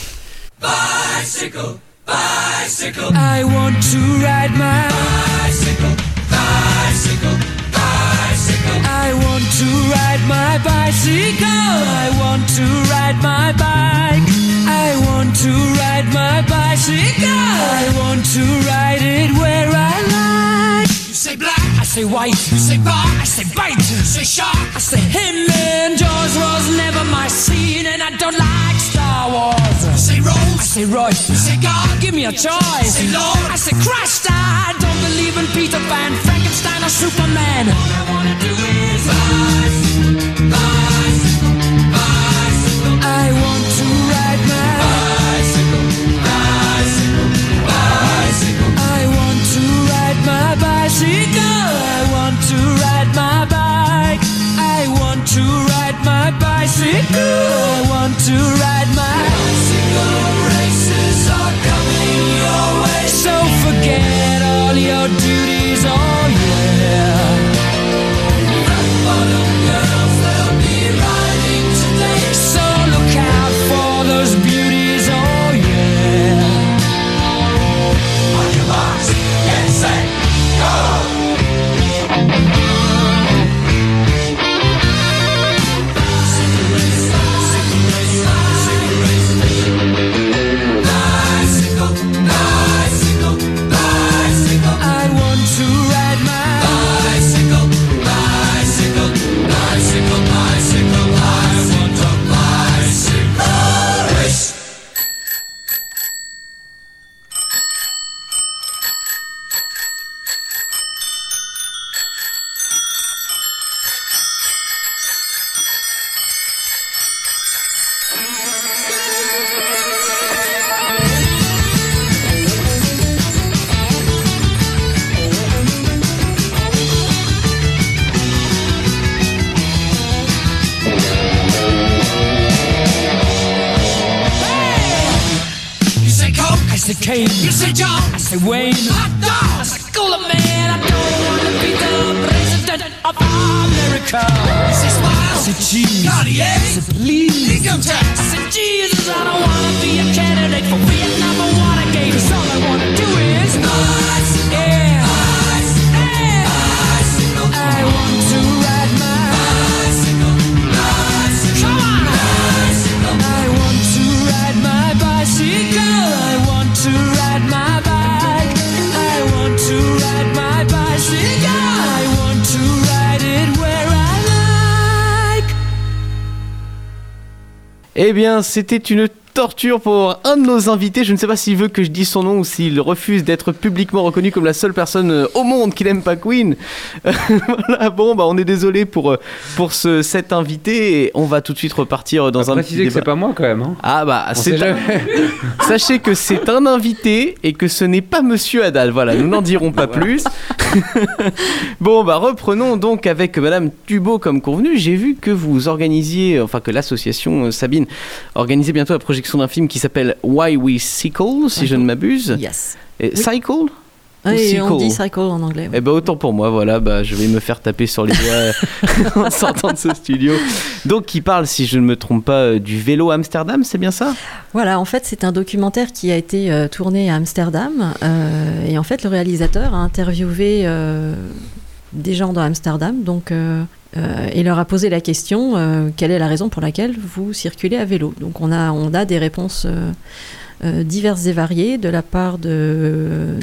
Bicycle, bicycle, I want to ride my bicycle, bicycle, bicycle. I want to ride my bicycle. I want to ride my bike. I want to ride my bicycle. I want to ride it where I like. You say black, I say white. You say bar, I say bite. You say shark, I say him. And Jaws was never my scene, and I don't like Star Wars. You say Rose, I say Royce. You say God, give me a choice. You say Lord, I say Christ. I don't believe in Peter Pan, Frankenstein, or Superman. All I wanna do is bicycle, bicycle, bicycle. I want to ride my bicycle, bicycle, bicycle. I want to ride my bicycle. I want to ride my bike. I want to ride my bicycle. I want to ride my bicycle. Races are coming your way, so forget all your duties. Oh yeah. say Kane, you say John, I say Wayne, hot dog, I say Cooler Man. I don't wanna be the president of America. I say Smile, I say Cheese, Cartier, I say Please, Income Tax, I say Jesus. I don't wanna be a candidate for Vietnam or Watergate. 'Cause all I wanna do is nice, yeah, nice, yeah, bicycle. I want to ride my bicycle, bicycle. Come on, bicycle. I want to ride my bicycle. I want to ride my bike. I want to ride my bicycle. I want to ride it where I like. Eh bien, c'était une torture pour un de nos invités. Je ne sais pas s'il veut que je dise son nom ou s'il refuse d'être publiquement reconnu comme la seule personne au monde qui n'aime pas Queen. Voilà, bon, bah on est désolé pour, pour ce, cet invité et on va tout de suite repartir dans un petit préciser que débat. c'est pas moi quand même. Hein. Ah bah, On c'est sait un... jamais. Sachez que c'est un invité et que ce n'est pas Monsieur Haddad. Voilà, nous n'en dirons pas plus. Bon, bah reprenons donc avec Madame Tubaud comme convenu. J'ai vu que vous organisiez, enfin que l'association euh, Sabine organisait bientôt la projection d'un film qui s'appelle Why We Cycle, si je ne m'abuse. Yes. Et Oui. Cycle Oui, on cycle. dit cycle en anglais. Oui. Eh ben autant pour moi, voilà, bah, je vais me faire taper sur les doigts en sortant de ce studio. Donc qui parle, si je ne me trompe pas, euh, du vélo à Amsterdam, c'est bien ça ? Voilà, en fait, c'est un documentaire qui a été euh, tourné à Amsterdam. euh, et en fait, le réalisateur a interviewé euh, des gens dans Amsterdam. Donc, euh, euh, et leur a posé la question euh, quelle est la raison pour laquelle vous circulez à vélo ? Donc, on a, on a des réponses euh, euh, diverses et variées de la part de euh,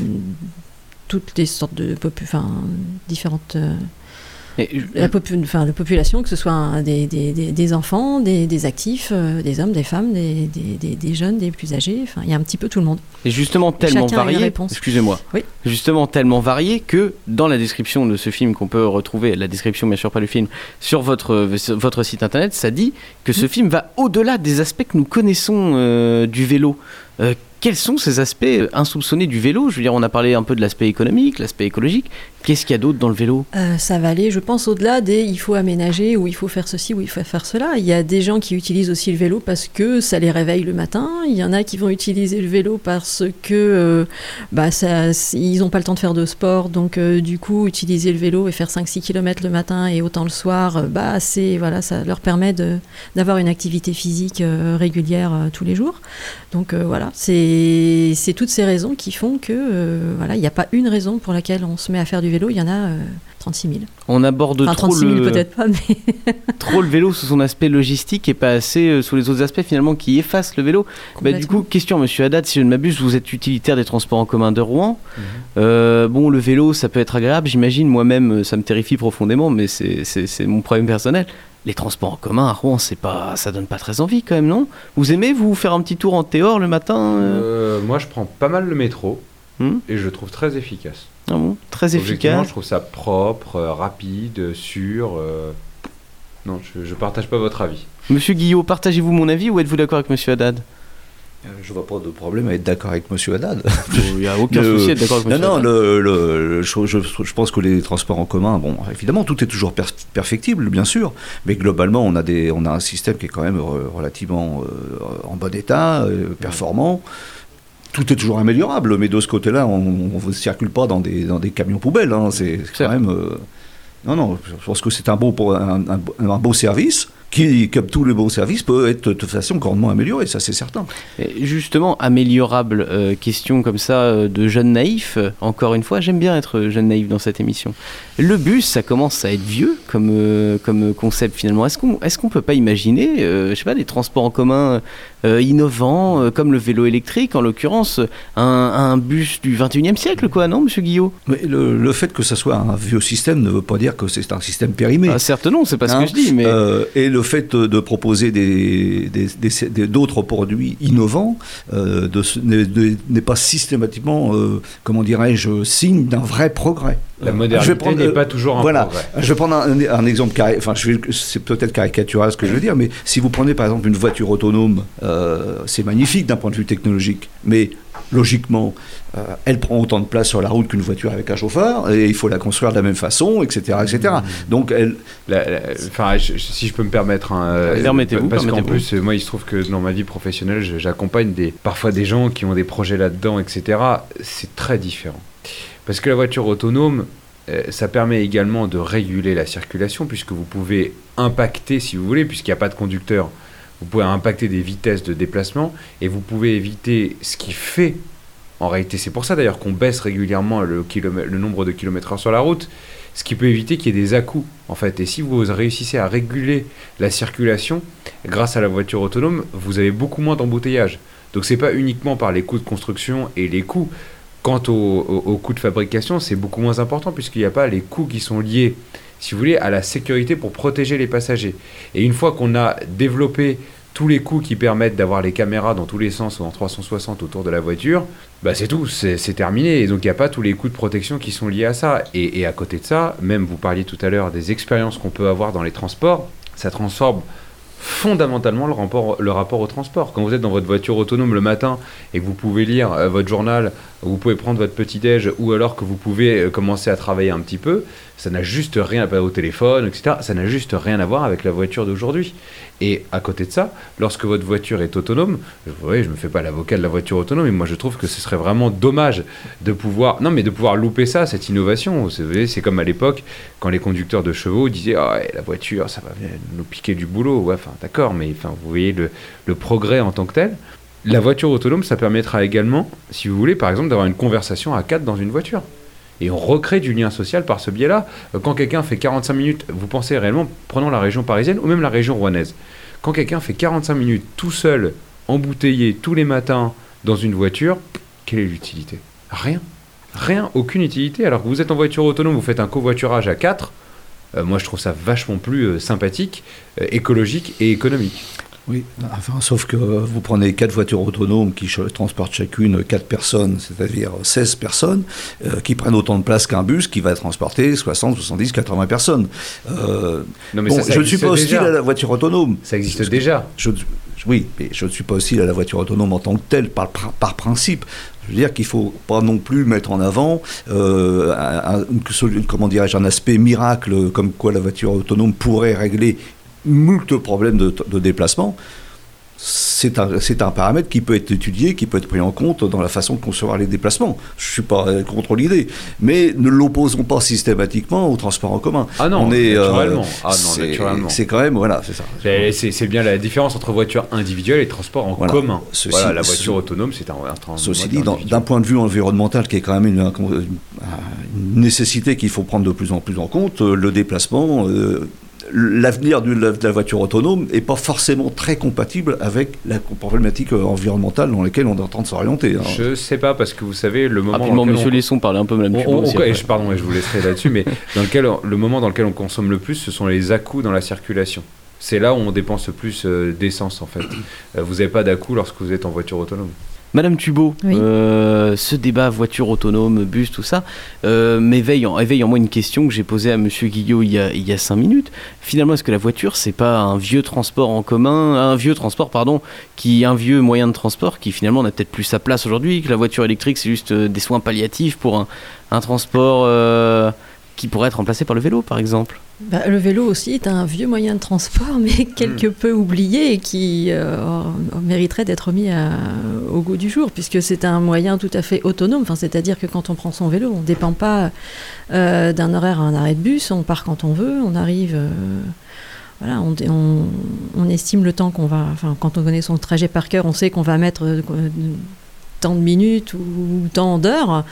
toutes les sortes de popu- enfin, différentes. Euh, Et, La, popu- enfin, la population, que ce soit un- des, des, des, des enfants, des, des actifs, euh, des hommes, des femmes, des, des, des, des jeunes, des plus âgés, enfin, il y a un petit peu tout le monde. Et justement tellement Chacun a une varié, réponse. excusez-moi, Oui. justement tellement varié que dans la description de ce film qu'on peut retrouver, la description bien sûr pas le film, sur votre, sur votre site internet, ça dit que ce Mmh. film va au-delà des aspects que nous connaissons euh, du vélo. Euh, quels sont ces aspects insoupçonnés du vélo ? Je veux dire, on a parlé un peu de l'aspect économique, l'aspect écologique. Qu'est-ce qu'il y a d'autre dans le vélo ? Euh, ça va aller, je pense, au-delà des il faut aménager, ou il faut faire ceci, ou il faut faire cela. Il y a des gens qui utilisent aussi le vélo parce que ça les réveille le matin. Il y en a qui vont utiliser le vélo parce que euh, bah, ça, ils n'ont pas le temps de faire de sport. Donc, euh, du coup, utiliser le vélo et faire cinq six kilomètres le matin et autant le soir, euh, bah, c'est, voilà, ça leur permet de, d'avoir une activité physique euh, régulière euh, tous les jours. Donc, euh, voilà, c'est, c'est toutes ces raisons qui font que, euh, voilà, il n'y a pas une raison pour laquelle on se met à faire du vélo, il y en a euh, trente-six mille. On aborde Enfin, trop, trente-six mille le, peut-être pas, mais trop le vélo sous son aspect logistique et pas assez euh, sous les autres aspects finalement qui effacent le vélo. Bah, du coup, question Monsieur Haddad, si je ne m'abuse, vous êtes utilitaire des transports en commun de Rouen. Mmh. Euh, bon, le vélo, ça peut être agréable, j'imagine. Moi-même, ça me terrifie profondément, mais c'est, c'est, c'est mon problème personnel. Les transports en commun à Rouen, c'est pas, ça donne pas très envie quand même, non ? Vous aimez vous faire un petit tour en Théor le matin euh Euh, moi, je prends pas mal le métro Hmm et je le trouve très efficace. Ah bon ? Très Objectivement, efficace. je trouve ça propre, euh, rapide, sûr. euh, Non, je, je partage pas votre avis. Monsieur Guillot, partagez-vous mon avis ou êtes-vous d'accord avec Monsieur Haddad ? Je vois pas de problème à être d'accord avec Monsieur Haddad. Il n'y a aucun Le- souci à être d'accord avec Non, Monsieur non, Haddad. le, le- le- je, je- je pense que les transports en commun, bon, évidemment, tout est toujours per- perfectible, bien sûr, mais globalement, on a, des, on a un système qui est quand même re- relativement euh, en bon état, euh, performant. Tout est toujours améliorable, mais de ce côté-là, on ne circule pas dans des, dans des camions poubelles. Hein, c'est C'est quand même. euh, non, non, je pense que c'est un beau, pour- un, un, un beau service qui, comme tous les beaux services, peut être de toute façon grandement amélioré, ça c'est certain. Et justement, améliorable, euh, question comme ça euh, de jeune naïf. Euh, encore une fois, j'aime bien être jeune naïf dans cette émission. Le bus, ça commence à être vieux comme, euh, comme concept finalement. Est-ce qu'on est-ce qu'on peut pas imaginer, euh, je sais pas, des transports en commun euh, innovants, euh, comme le vélo électrique, en l'occurrence, un, un bus du vingt et unième siècle, quoi, non, Monsieur Guillot ? Mais le, le fait que ça soit un vieux système ne veut pas dire que c'est un système périmé. Ah, certes non, c'est pas ce Hein, que je dis, mais euh, et le fait de proposer des, des- des- des- d'autres produits innovants euh, de ce- n'est, n'est- n'est pas systématiquement, euh, comment dirais-je, signe d'un vrai progrès. La modernité n'est pas toujours un voilà, progrès. Je vais prendre un, un exemple, cari- enfin, je vais, c'est peut-être caricatural ce que je veux dire, mais si vous prenez par exemple une voiture autonome, euh, c'est magnifique d'un point de vue technologique, mais logiquement, euh, elle prend autant de place sur la route qu'une voiture avec un chauffeur, et il faut la construire de la même façon, et cetera, et cetera. Donc, elle... La, la, enfin, je, si je peux me permettre, hein, euh, permettez-vous, parce permettez-vous. qu'en plus, moi, il se trouve que dans ma vie professionnelle, je- j'accompagne des, parfois des gens qui ont des projets là-dedans, et cetera. C'est très différent. Parce que la voiture autonome, euh, ça permet également de réguler la circulation, puisque vous pouvez impacter, si vous voulez, puisqu'il n'y a pas de conducteur, vous pouvez impacter des vitesses de déplacement, et vous pouvez éviter ce qui fait, en réalité, c'est pour ça d'ailleurs qu'on baisse régulièrement le, kilomètre, le nombre de kilomètres heure sur la route, ce qui peut éviter qu'il y ait des à-coups, en fait. Et si vous réussissez à réguler la circulation, grâce à la voiture autonome, vous avez beaucoup moins d'embouteillages. Donc c'est pas uniquement par les coûts de construction et les coûts. Quant aux au, au coûts de fabrication, c'est beaucoup moins important, puisqu'il n'y a pas les coûts qui sont liés, si vous voulez, à la sécurité pour protéger les passagers. Et une fois qu'on a développé tous les coûts qui permettent d'avoir les caméras dans tous les sens ou en trois cent soixante autour de la voiture, bah c'est tout, c'est, c'est terminé. Et donc il n'y a pas tous les coûts de protection qui sont liés à ça. Et, et à côté de ça, même vous parliez tout à l'heure des expériences qu'on peut avoir dans les transports, ça transforme fondamentalement le rapport, le rapport au transport. Quand vous êtes dans votre voiture autonome le matin et que vous pouvez lire euh, votre journal, vous pouvez prendre votre petit-déj, ou alors que vous pouvez euh, commencer à travailler un petit peu, ça n'a juste rien à voir au téléphone, et cetera. Ça n'a juste rien à voir avec la voiture d'aujourd'hui. Et à côté de ça, lorsque votre voiture est autonome, vous voyez, je ne me fais pas l'avocat de la voiture autonome, mais moi je trouve que ce serait vraiment dommage de pouvoir, non mais de pouvoir louper ça, cette innovation. Vous savez, c'est comme à l'époque, quand les conducteurs de chevaux disaient ah, ouais, la voiture, ça va nous piquer du boulot. Ouais, enfin, d'accord, mais enfin, vous voyez le, le progrès en tant que tel. La voiture autonome, ça permettra également, si vous voulez, par exemple, d'avoir une conversation à quatre dans une voiture. Et on recrée du lien social par ce biais-là. Quand quelqu'un fait quarante-cinq minutes, vous pensez réellement, prenons la région parisienne ou même la région rouennaise. Quand quelqu'un fait quarante-cinq minutes tout seul, embouteillé tous les matins dans une voiture, quelle est l'utilité ? Rien. Rien, aucune utilité. Alors que vous êtes en voiture autonome, vous faites un covoiturage à quatre, euh, moi je trouve ça vachement plus euh, sympathique, euh, écologique et économique. Oui, enfin, sauf que vous prenez quatre voitures autonomes qui ch- transportent chacune quatre personnes, c'est-à-dire seize personnes, euh, qui prennent autant de place qu'un bus qui va transporter soixante, soixante-dix, quatre-vingts personnes. Euh, Non, mais bon, ça, ça je ne suis existe pas hostile déjà. à la voiture autonome. Ça existe Parce que déjà. Je, je- oui, mais je ne suis pas hostile à la voiture autonome en tant que telle, par, par, par principe. Je veux dire qu'il ne faut pas non plus mettre en avant euh, un, un- une- comment dirais-je, un aspect miracle, comme quoi la voiture autonome pourrait régler moult problèmes de, de déplacement. C'est un, c'est un paramètre qui peut être étudié, qui peut être pris en compte dans la façon de concevoir les déplacements. Je ne suis pas euh, contre l'idée, mais ne l'opposons pas systématiquement au transport en commun. Ah non, On est, naturellement. euh, Ah non, c'est, naturellement. c'est quand même, voilà, c'est ça. C'est, c'est, c'est bien la différence entre voiture individuelle et transport en Voilà. commun. Ceci- voilà, la voiture ce- autonome, c'est un, un transport. Ceci dit, dans- d'un point de vue environnemental, qui est quand même une, une- une nécessité qu'il faut prendre de plus en plus en compte, euh, le déplacement, euh, l'avenir de la, de la voiture autonome n'est pas forcément très compatible avec la problématique euh, environnementale dans laquelle on est en train de s'orienter. hein. Je sais pas, parce que vous savez, le moment Rapidement, dans lequel monsieur on... Lesson, parlez un peu, madame on- Tubot on- aussi on- après. je- pardon, et je vous laisserai là-dessus, mais dans lequel, le moment dans lequel on consomme le plus, ce sont les à-coups dans la circulation. C'est là où on dépense le plus euh, d'essence, en fait. Euh, vous n'avez pas d'à-coups lorsque vous êtes en voiture autonome. Madame Tubot, Oui. euh, ce débat voiture autonome, bus, tout ça, euh, m'éveille en, éveille en moi une question que j'ai posée à Monsieur Guillot il y a, il y a cinq minutes. Finalement, est-ce que la voiture, c'est pas un vieux transport en commun, un vieux transport, pardon, qui un vieux moyen de transport qui finalement n'a peut-être plus sa place aujourd'hui, que la voiture électrique, c'est juste euh, des soins palliatifs pour un, un transport euh, qui pourrait être remplacé par le vélo, par exemple? Bah, le vélo aussi est un vieux moyen de transport, mais quelque peu oublié et qui euh, mériterait d'être mis à- au goût du jour, puisque c'est un moyen tout à fait autonome. Enfin, c'est-à-dire que quand on prend son vélo, on ne dépend pas euh, d'un horaire à un arrêt de bus, on part quand on veut, on arrive... euh, voilà, on, on- on estime le temps qu'on va... Enfin, quand on connaît son trajet par cœur, on sait qu'on va mettre... euh, tant de minutes ou tant d'heures,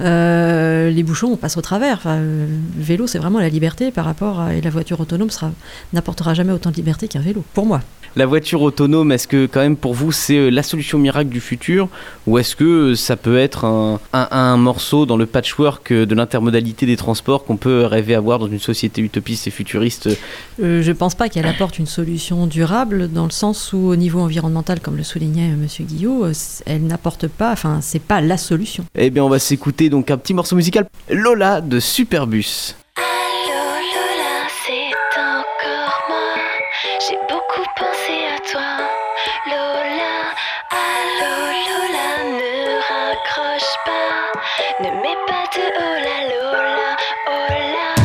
euh, les bouchons, on passe au travers. Enfin, euh, le vélo, c'est vraiment la liberté par rapport à... Et la voiture autonome sera, n'apportera jamais autant de liberté qu'un vélo, pour moi. La voiture autonome, est-ce que quand même pour vous c'est euh, la solution miracle du futur, ou est-ce que euh, ça peut être un, un, un morceau dans le patchwork euh, de l'intermodalité des transports qu'on peut rêver avoir dans une société utopiste et futuriste? Euh, je ne pense pas qu'elle apporte une solution durable, dans le sens où, au niveau environnemental, comme le soulignait euh, M. Guillot, euh, elle n'apporte pas pas, enfin, c'est pas la solution. Eh bien, on va s'écouter donc un petit morceau musical, Lola de Superbus. Allô Lola, c'est encore moi. J'ai beaucoup pensé à toi, Lola. Allô Lola, ne raccroche pas, ne mets pas de oh là Lola, oh là.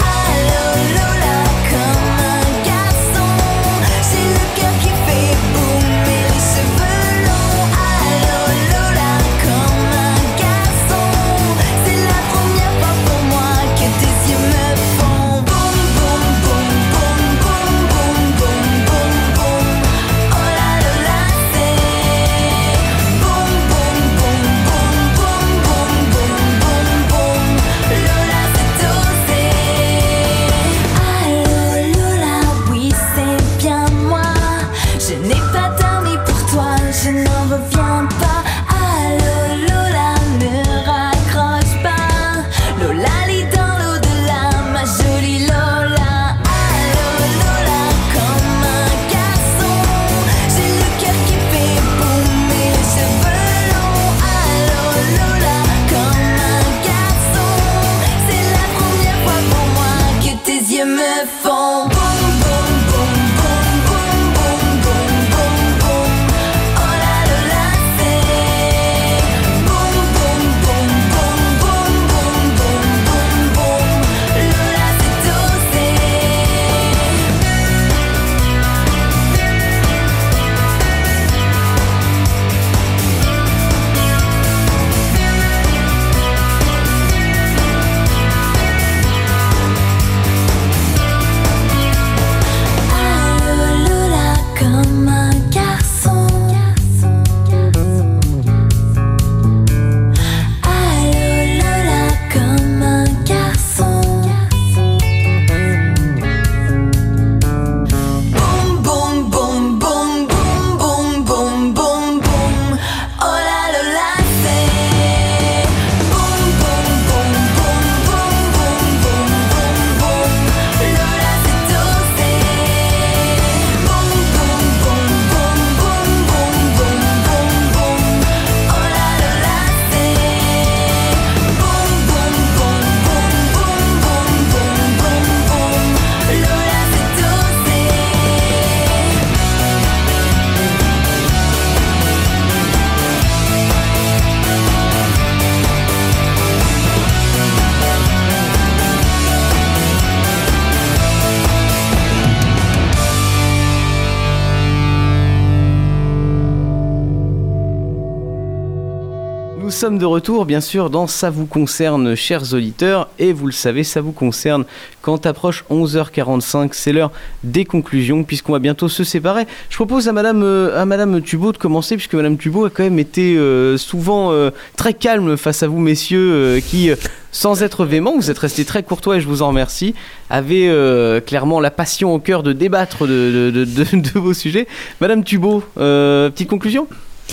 Nous sommes de retour, bien sûr, dans Ça vous concerne, chers auditeurs, et vous le savez, ça vous concerne quand approche onze heures quarante-cinq, c'est l'heure des conclusions, puisqu'on va bientôt se séparer. Je propose à Madame, euh, à Madame Thubaud de commencer, puisque Madame Thubaud a quand même été euh, souvent euh, très calme face à vous, messieurs, euh, qui, euh, sans être véhément, vous êtes restés très courtois et je vous en remercie, avez euh, clairement la passion au cœur de débattre de, de, de, de, de vos sujets. Madame Thubaud, euh, petite conclusion ?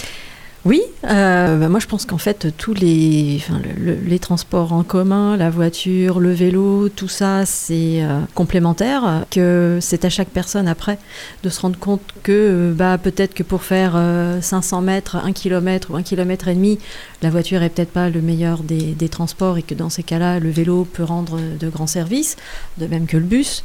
Oui, euh, bah moi je pense qu'en fait tous les, enfin, le, le, les transports en commun, la voiture, le vélo, tout ça c'est euh, complémentaire, que c'est à chaque personne après de se rendre compte que bah, peut-être que pour faire euh, cinq cents mètres, un kilomètre ou un kilomètre et demi, la voiture est peut-être pas le meilleur des, des transports et que dans ces cas-là le vélo peut rendre de grands services, de même que le bus.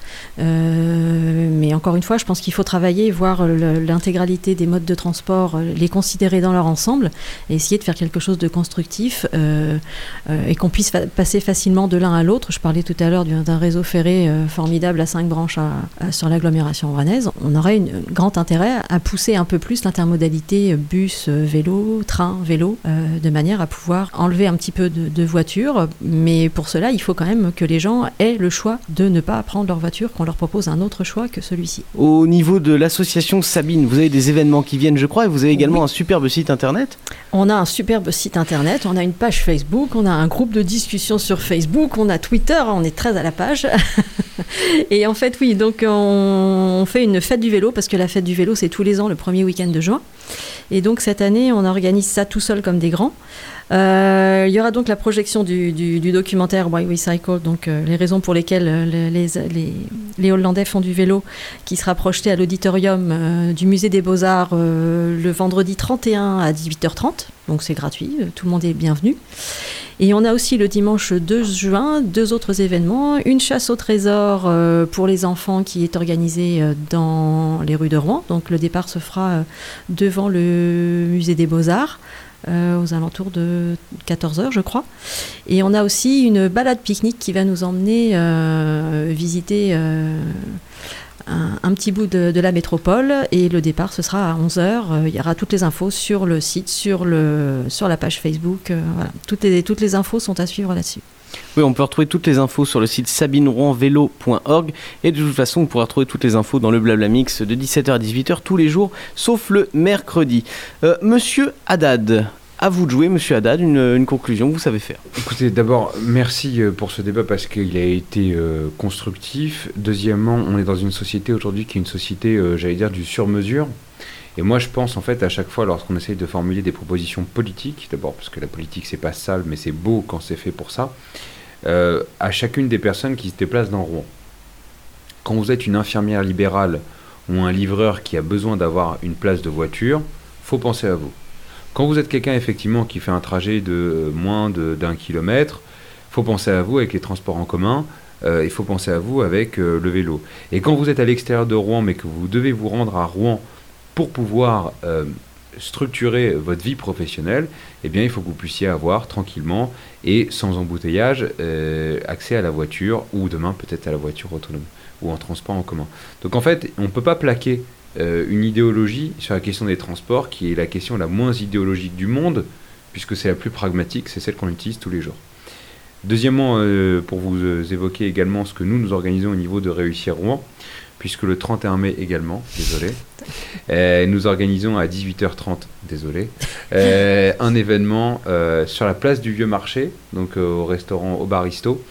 Euh, mais encore une fois, je pense qu'il faut travailler, voir le, l'intégralité des modes de transport, les considérer dans leur ensemble et essayer de faire quelque chose de constructif euh, euh, et qu'on puisse fa- passer facilement de l'un à l'autre. Je parlais tout à l'heure d'un, d'un réseau ferré euh, formidable à cinq branches à, à, sur l'agglomération rouennaise. On aurait un grand intérêt à pousser un peu plus l'intermodalité bus, vélo, train, vélo, euh, de manière à pouvoir enlever un petit peu de, de voitures. Mais pour cela, il faut quand même que les gens aient le choix de ne pas prendre leur voiture, qu'on leur propose un autre choix que celui-ci. Au niveau de l'association Sabine, vous avez des événements qui viennent, je crois, et vous avez également oui. un superbe site internet. On a un superbe site internet, on a une page Facebook, on a un groupe de discussion sur Facebook, on a Twitter, on est très à la page. Et en fait, oui, donc on fait une fête du vélo, parce que la fête du vélo, c'est tous les ans, le premier week-end de juin. Et donc cette année, on organise ça tout seul comme des grands. Euh, il y aura donc la projection du, du, du documentaire Why We Cycle, donc euh, les raisons pour lesquelles les, les, les, les Hollandais font du vélo, qui sera projeté à l'auditorium euh, du Musée des Beaux-Arts euh, le vendredi trente et un à dix-huit heures trente. donc c'est gratuit, tout le monde est bienvenu. Et on a aussi le dimanche deux juin deux autres événements. Une chasse au trésor euh, pour les enfants qui est organisée euh, dans les rues de Rouen. Donc le départ se fera euh, devant le musée des Beaux-Arts, euh, aux alentours de quatorze heures, je crois. Et on a aussi une balade pique-nique qui va nous emmener euh, visiter euh, un, un petit bout de, de la métropole. Et le départ, ce sera à onze heures. Il y aura toutes les infos sur le site, sur, le, sur la page Facebook. Euh, voilà. Toutes les, toutes les infos sont à suivre là-dessus. Oui, on peut retrouver toutes les infos sur le site sabine rouen vélo point org et de toute façon, on pourra retrouver toutes les infos dans le Blabla Mix de dix-sept heures à dix-huit heures tous les jours, sauf le mercredi. Euh, Monsieur Haddad, à vous de jouer, Monsieur Haddad, une, une conclusion que vous savez faire. Écoutez, d'abord, merci pour ce débat parce qu'il a été euh, constructif. Deuxièmement, on est dans une société aujourd'hui qui est une société, euh, j'allais dire, du sur-mesure. Et moi, je pense, en fait, à chaque fois, lorsqu'on essaye de formuler des propositions politiques, d'abord parce que la politique, c'est pas sale, mais c'est beau quand c'est fait pour ça, euh, à chacune des personnes qui se déplacent dans Rouen. Quand vous êtes une infirmière libérale ou un livreur qui a besoin d'avoir une place de voiture, faut penser à vous. Quand vous êtes quelqu'un, effectivement, qui fait un trajet de moins de, d'un kilomètre, faut penser à vous avec les transports en commun, euh, il faut penser à vous avec euh, le vélo. Et quand vous êtes à l'extérieur de Rouen, mais que vous devez vous rendre à Rouen pour pouvoir euh, structurer votre vie professionnelle, eh bien, il faut que vous puissiez avoir tranquillement et sans embouteillage euh, accès à la voiture ou demain peut-être à la voiture autonome ou en transport en commun. Donc en fait, on ne peut pas plaquer euh, une idéologie sur la question des transports qui est la question la moins idéologique du monde puisque c'est la plus pragmatique, c'est celle qu'on utilise tous les jours. Deuxièmement, euh, pour vous euh, évoquer également ce que nous nous organisons au niveau de Réussir Rouen, puisque le trente et un mai également, désolé, euh, nous organisons à dix-huit heures trente, désolé, euh, un événement euh, sur la place du Vieux Marché, donc euh, au restaurant Au Baristo,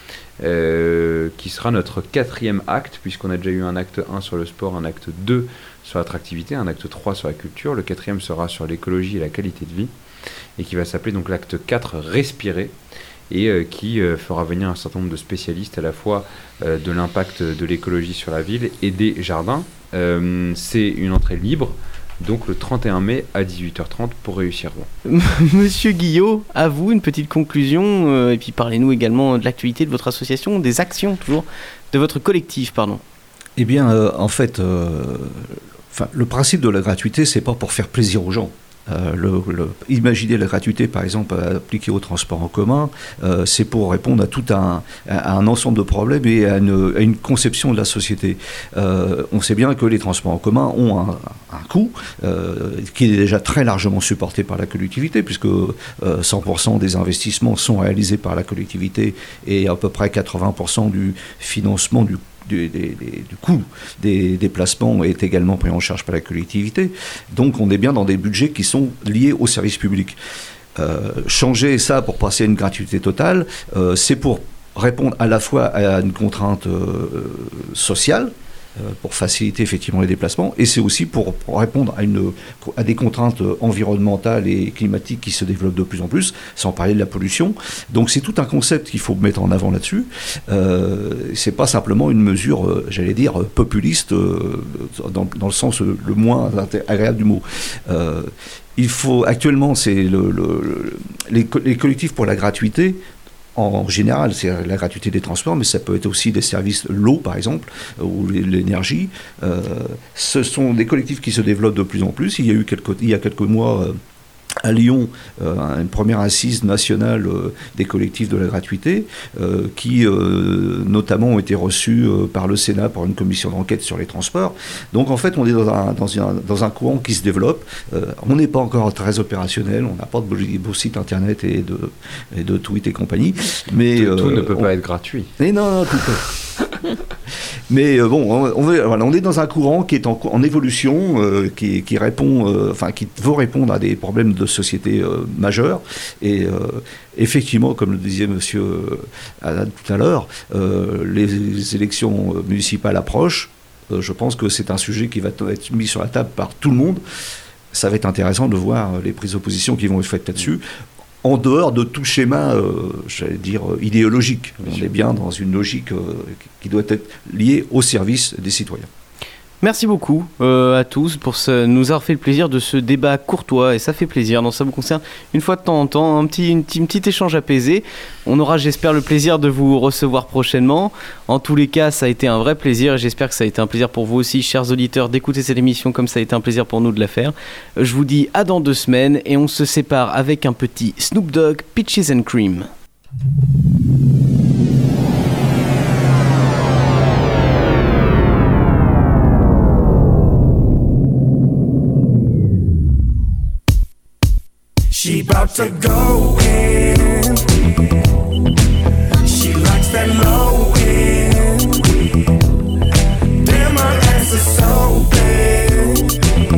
euh, qui sera notre quatrième acte, puisqu'on a déjà eu un acte un sur le sport, un acte deux sur l'attractivité, un acte trois sur la culture, le quatrième sera sur l'écologie et la qualité de vie, et qui va s'appeler donc l'acte quatre, Respirer, et euh, qui euh, fera venir un certain nombre de spécialistes à la fois euh, de l'impact de l'écologie sur la ville et des jardins. Euh, c'est une entrée libre, donc le trente et un mai à dix-huit heures trente pour Réussir Rouen. Monsieur Guillot, à vous une petite conclusion, euh, et puis parlez-nous également de l'actualité de votre association, des actions toujours, de votre collectif, pardon. Eh bien, euh, en fait, euh, le principe de la gratuité, c'est pas pour faire plaisir aux gens. Euh, le, le, imaginer la gratuité, par exemple, appliquée au transport en commun, euh, c'est pour répondre à tout un, à un ensemble de problèmes et à une, à une conception de la société. Euh, on sait bien que les transports en commun ont un, un coût euh, qui est déjà très largement supporté par la collectivité, puisque euh, cent pour cent des investissements sont réalisés par la collectivité et à peu près quatre-vingts pour cent du financement du Du, des, des, du coût des déplacements est également pris en charge par la collectivité. Donc on est bien dans des budgets qui sont liés au service public. Euh, changer ça pour passer à une gratuité totale, euh, c'est pour répondre à la fois à une contrainte euh, sociale, euh, pour faciliter effectivement les déplacements, et c'est aussi pour, pour répondre à, une, à des contraintes environnementales et climatiques qui se développent de plus en plus, sans parler de la pollution. Donc c'est tout un concept qu'il faut mettre en avant là-dessus. Euh, c'est pas simplement une mesure, euh, j'allais dire, populiste, euh, dans, dans le sens euh, le moins agréable du mot. Euh, il faut, actuellement, c'est le, le, le, les, les collectifs pour la gratuité. En général, c'est la gratuité des transports, mais ça peut être aussi des services, l'eau par exemple, ou l'énergie. Euh, ce sont des collectifs qui se développent de plus en plus. Il y a eu quelques, il y a quelques mois euh, à Lyon, euh, une première assise nationale euh, des collectifs de la gratuité, euh, qui euh, notamment ont été reçus euh, par le Sénat pour une commission d'enquête sur les transports. Donc en fait, on est dans un, dans un, dans un courant qui se développe. Euh, on n'est pas encore très opérationnel, on n'a pas de beau, beau site internet et de, et de tweet et compagnie. Mais, tout, tout euh, ne peut on... pas être gratuit. Mais non, non, tout peut. Mais euh, bon, on, on, voilà, on est dans un courant qui est en, en évolution, euh, qui, qui répond, euh, enfin, qui veut répondre à des problèmes de société euh, majeurs. Et euh, effectivement, comme le disait Monsieur Haddad tout à l'heure, euh, les élections municipales approchent. Euh, je pense que c'est un sujet qui va être mis sur la table par tout le monde. Ça va être intéressant de voir les prises de position qui vont être faites là-dessus. En dehors de tout schéma, euh, j'allais dire, idéologique. On est bien dans une logique euh, qui doit être liée au service des citoyens. Merci beaucoup euh, à tous pour ce, nous avoir fait le plaisir de ce débat courtois, et ça fait plaisir. Donc ça vous concerne une fois de temps en temps, un petit, une, un petit échange apaisé. On aura, j'espère, le plaisir de vous recevoir prochainement. En tous les cas, ça a été un vrai plaisir, et j'espère que ça a été un plaisir pour vous aussi, chers auditeurs, d'écouter cette émission comme ça a été un plaisir pour nous de la faire. Je vous dis à dans deux semaines, et on se sépare avec un petit Snoop Dogg, Peaches and Cream. She bout to go in. She likes that low end. Damn, her ass is so big.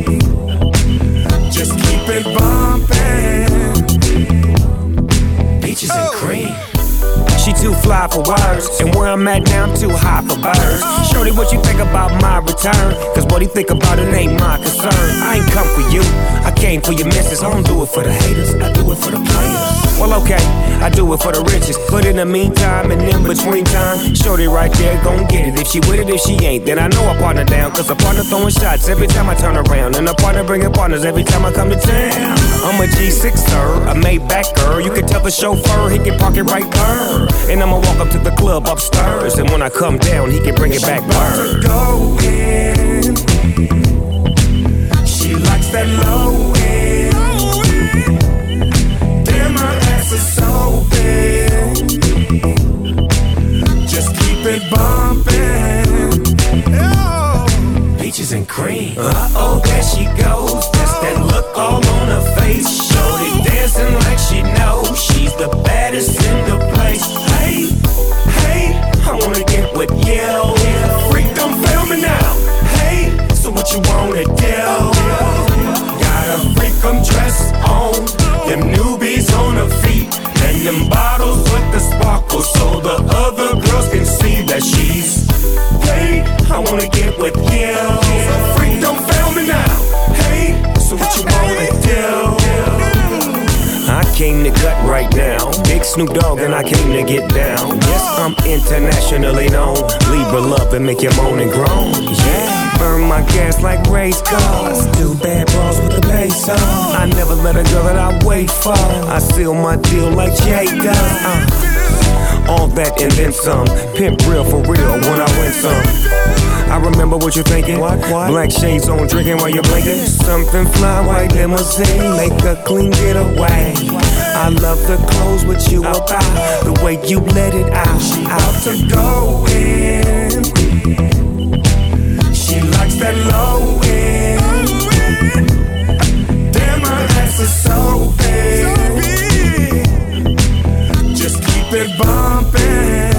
Just keep it bumping. Peaches and cream. She too fly for words, and where I'm at now, I'm too high for birds. Shorty, what you think about my return? Cause what he think about it ain't my concern. I ain't come for you, I came for your missus. I don't do it for the haters, I do it for the players. Well, okay, I do it for the riches. But in the meantime and in between time, shorty right there gon' get it. If she with it, if she ain't, then I know I partner down. Cause a partner throwing shots every time I turn around, and a partner bringing partners every time I come to town. I'm a G sixer, a Maybach-er. You can tell the chauffeur, he can park it right there. And I'ma walk up to the club upstairs, and when I come down, he can bring it back word. Go in. She likes that low end. Damn, her ass is so big. Just keep it bumping. Peaches and cream. Uh-oh, there she goes. That's that look all on her face. Shorty dancing like she knows she's the baddest in the place. Hey, hey, I wanna get with you. Freak, don't fail me now. Hey, so what you wanna do? Got a freak, I'm dressed on. Them newbies on her feet. And them bottles with the sparkle, so the other girls can see that she's. Hey, I wanna get with you. Freak, don't fail me now. Hey, so what you wanna do? I came to gut right now. Big Snoop Dogg and I came to get down. Yes, I'm internationally known. Libra love and make you moan and groan. Yeah, burn my gas like race cars. Two bad bras with the bass on. I never let a girl that I wait for. I seal my deal like Jay does. Uh, all that and then some. Pimp real for real when I win some. I remember what you're thinking. What, what? Black shades on, drinking while you're blinking. Something fly, white limousine, make a clean getaway. I love the clothes with you about, the way you let it out. She out to go in. She likes that low end. Damn, her ass is so big. Just keep it bumping.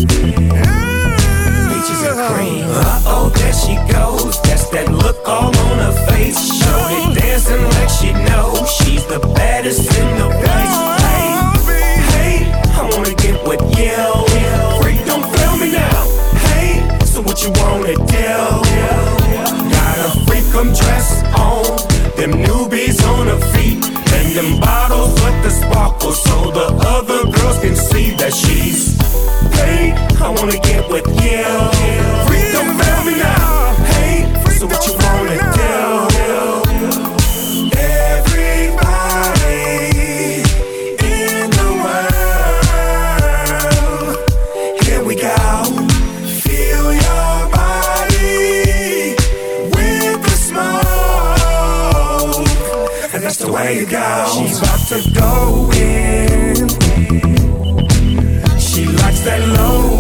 Cream. Uh-oh, there she goes. That's that look all on her face. Shorty dancing like she knows she's the baddest in the place. Hey, hey, I wanna get with you. Freak, don't fail me now. Hey, so what you wanna do? Got a freak, I'm dressed on. Them newbies on her feet. And them bottles with the sparkle, so the other girls can see that she's. Hey, I wanna get with you. Freak, don't fail me now. Hey, so what you wanna do? Everybody in the world, here we go. Feel your body with the smoke, and that's the way it goes. She's about to go in. She likes that low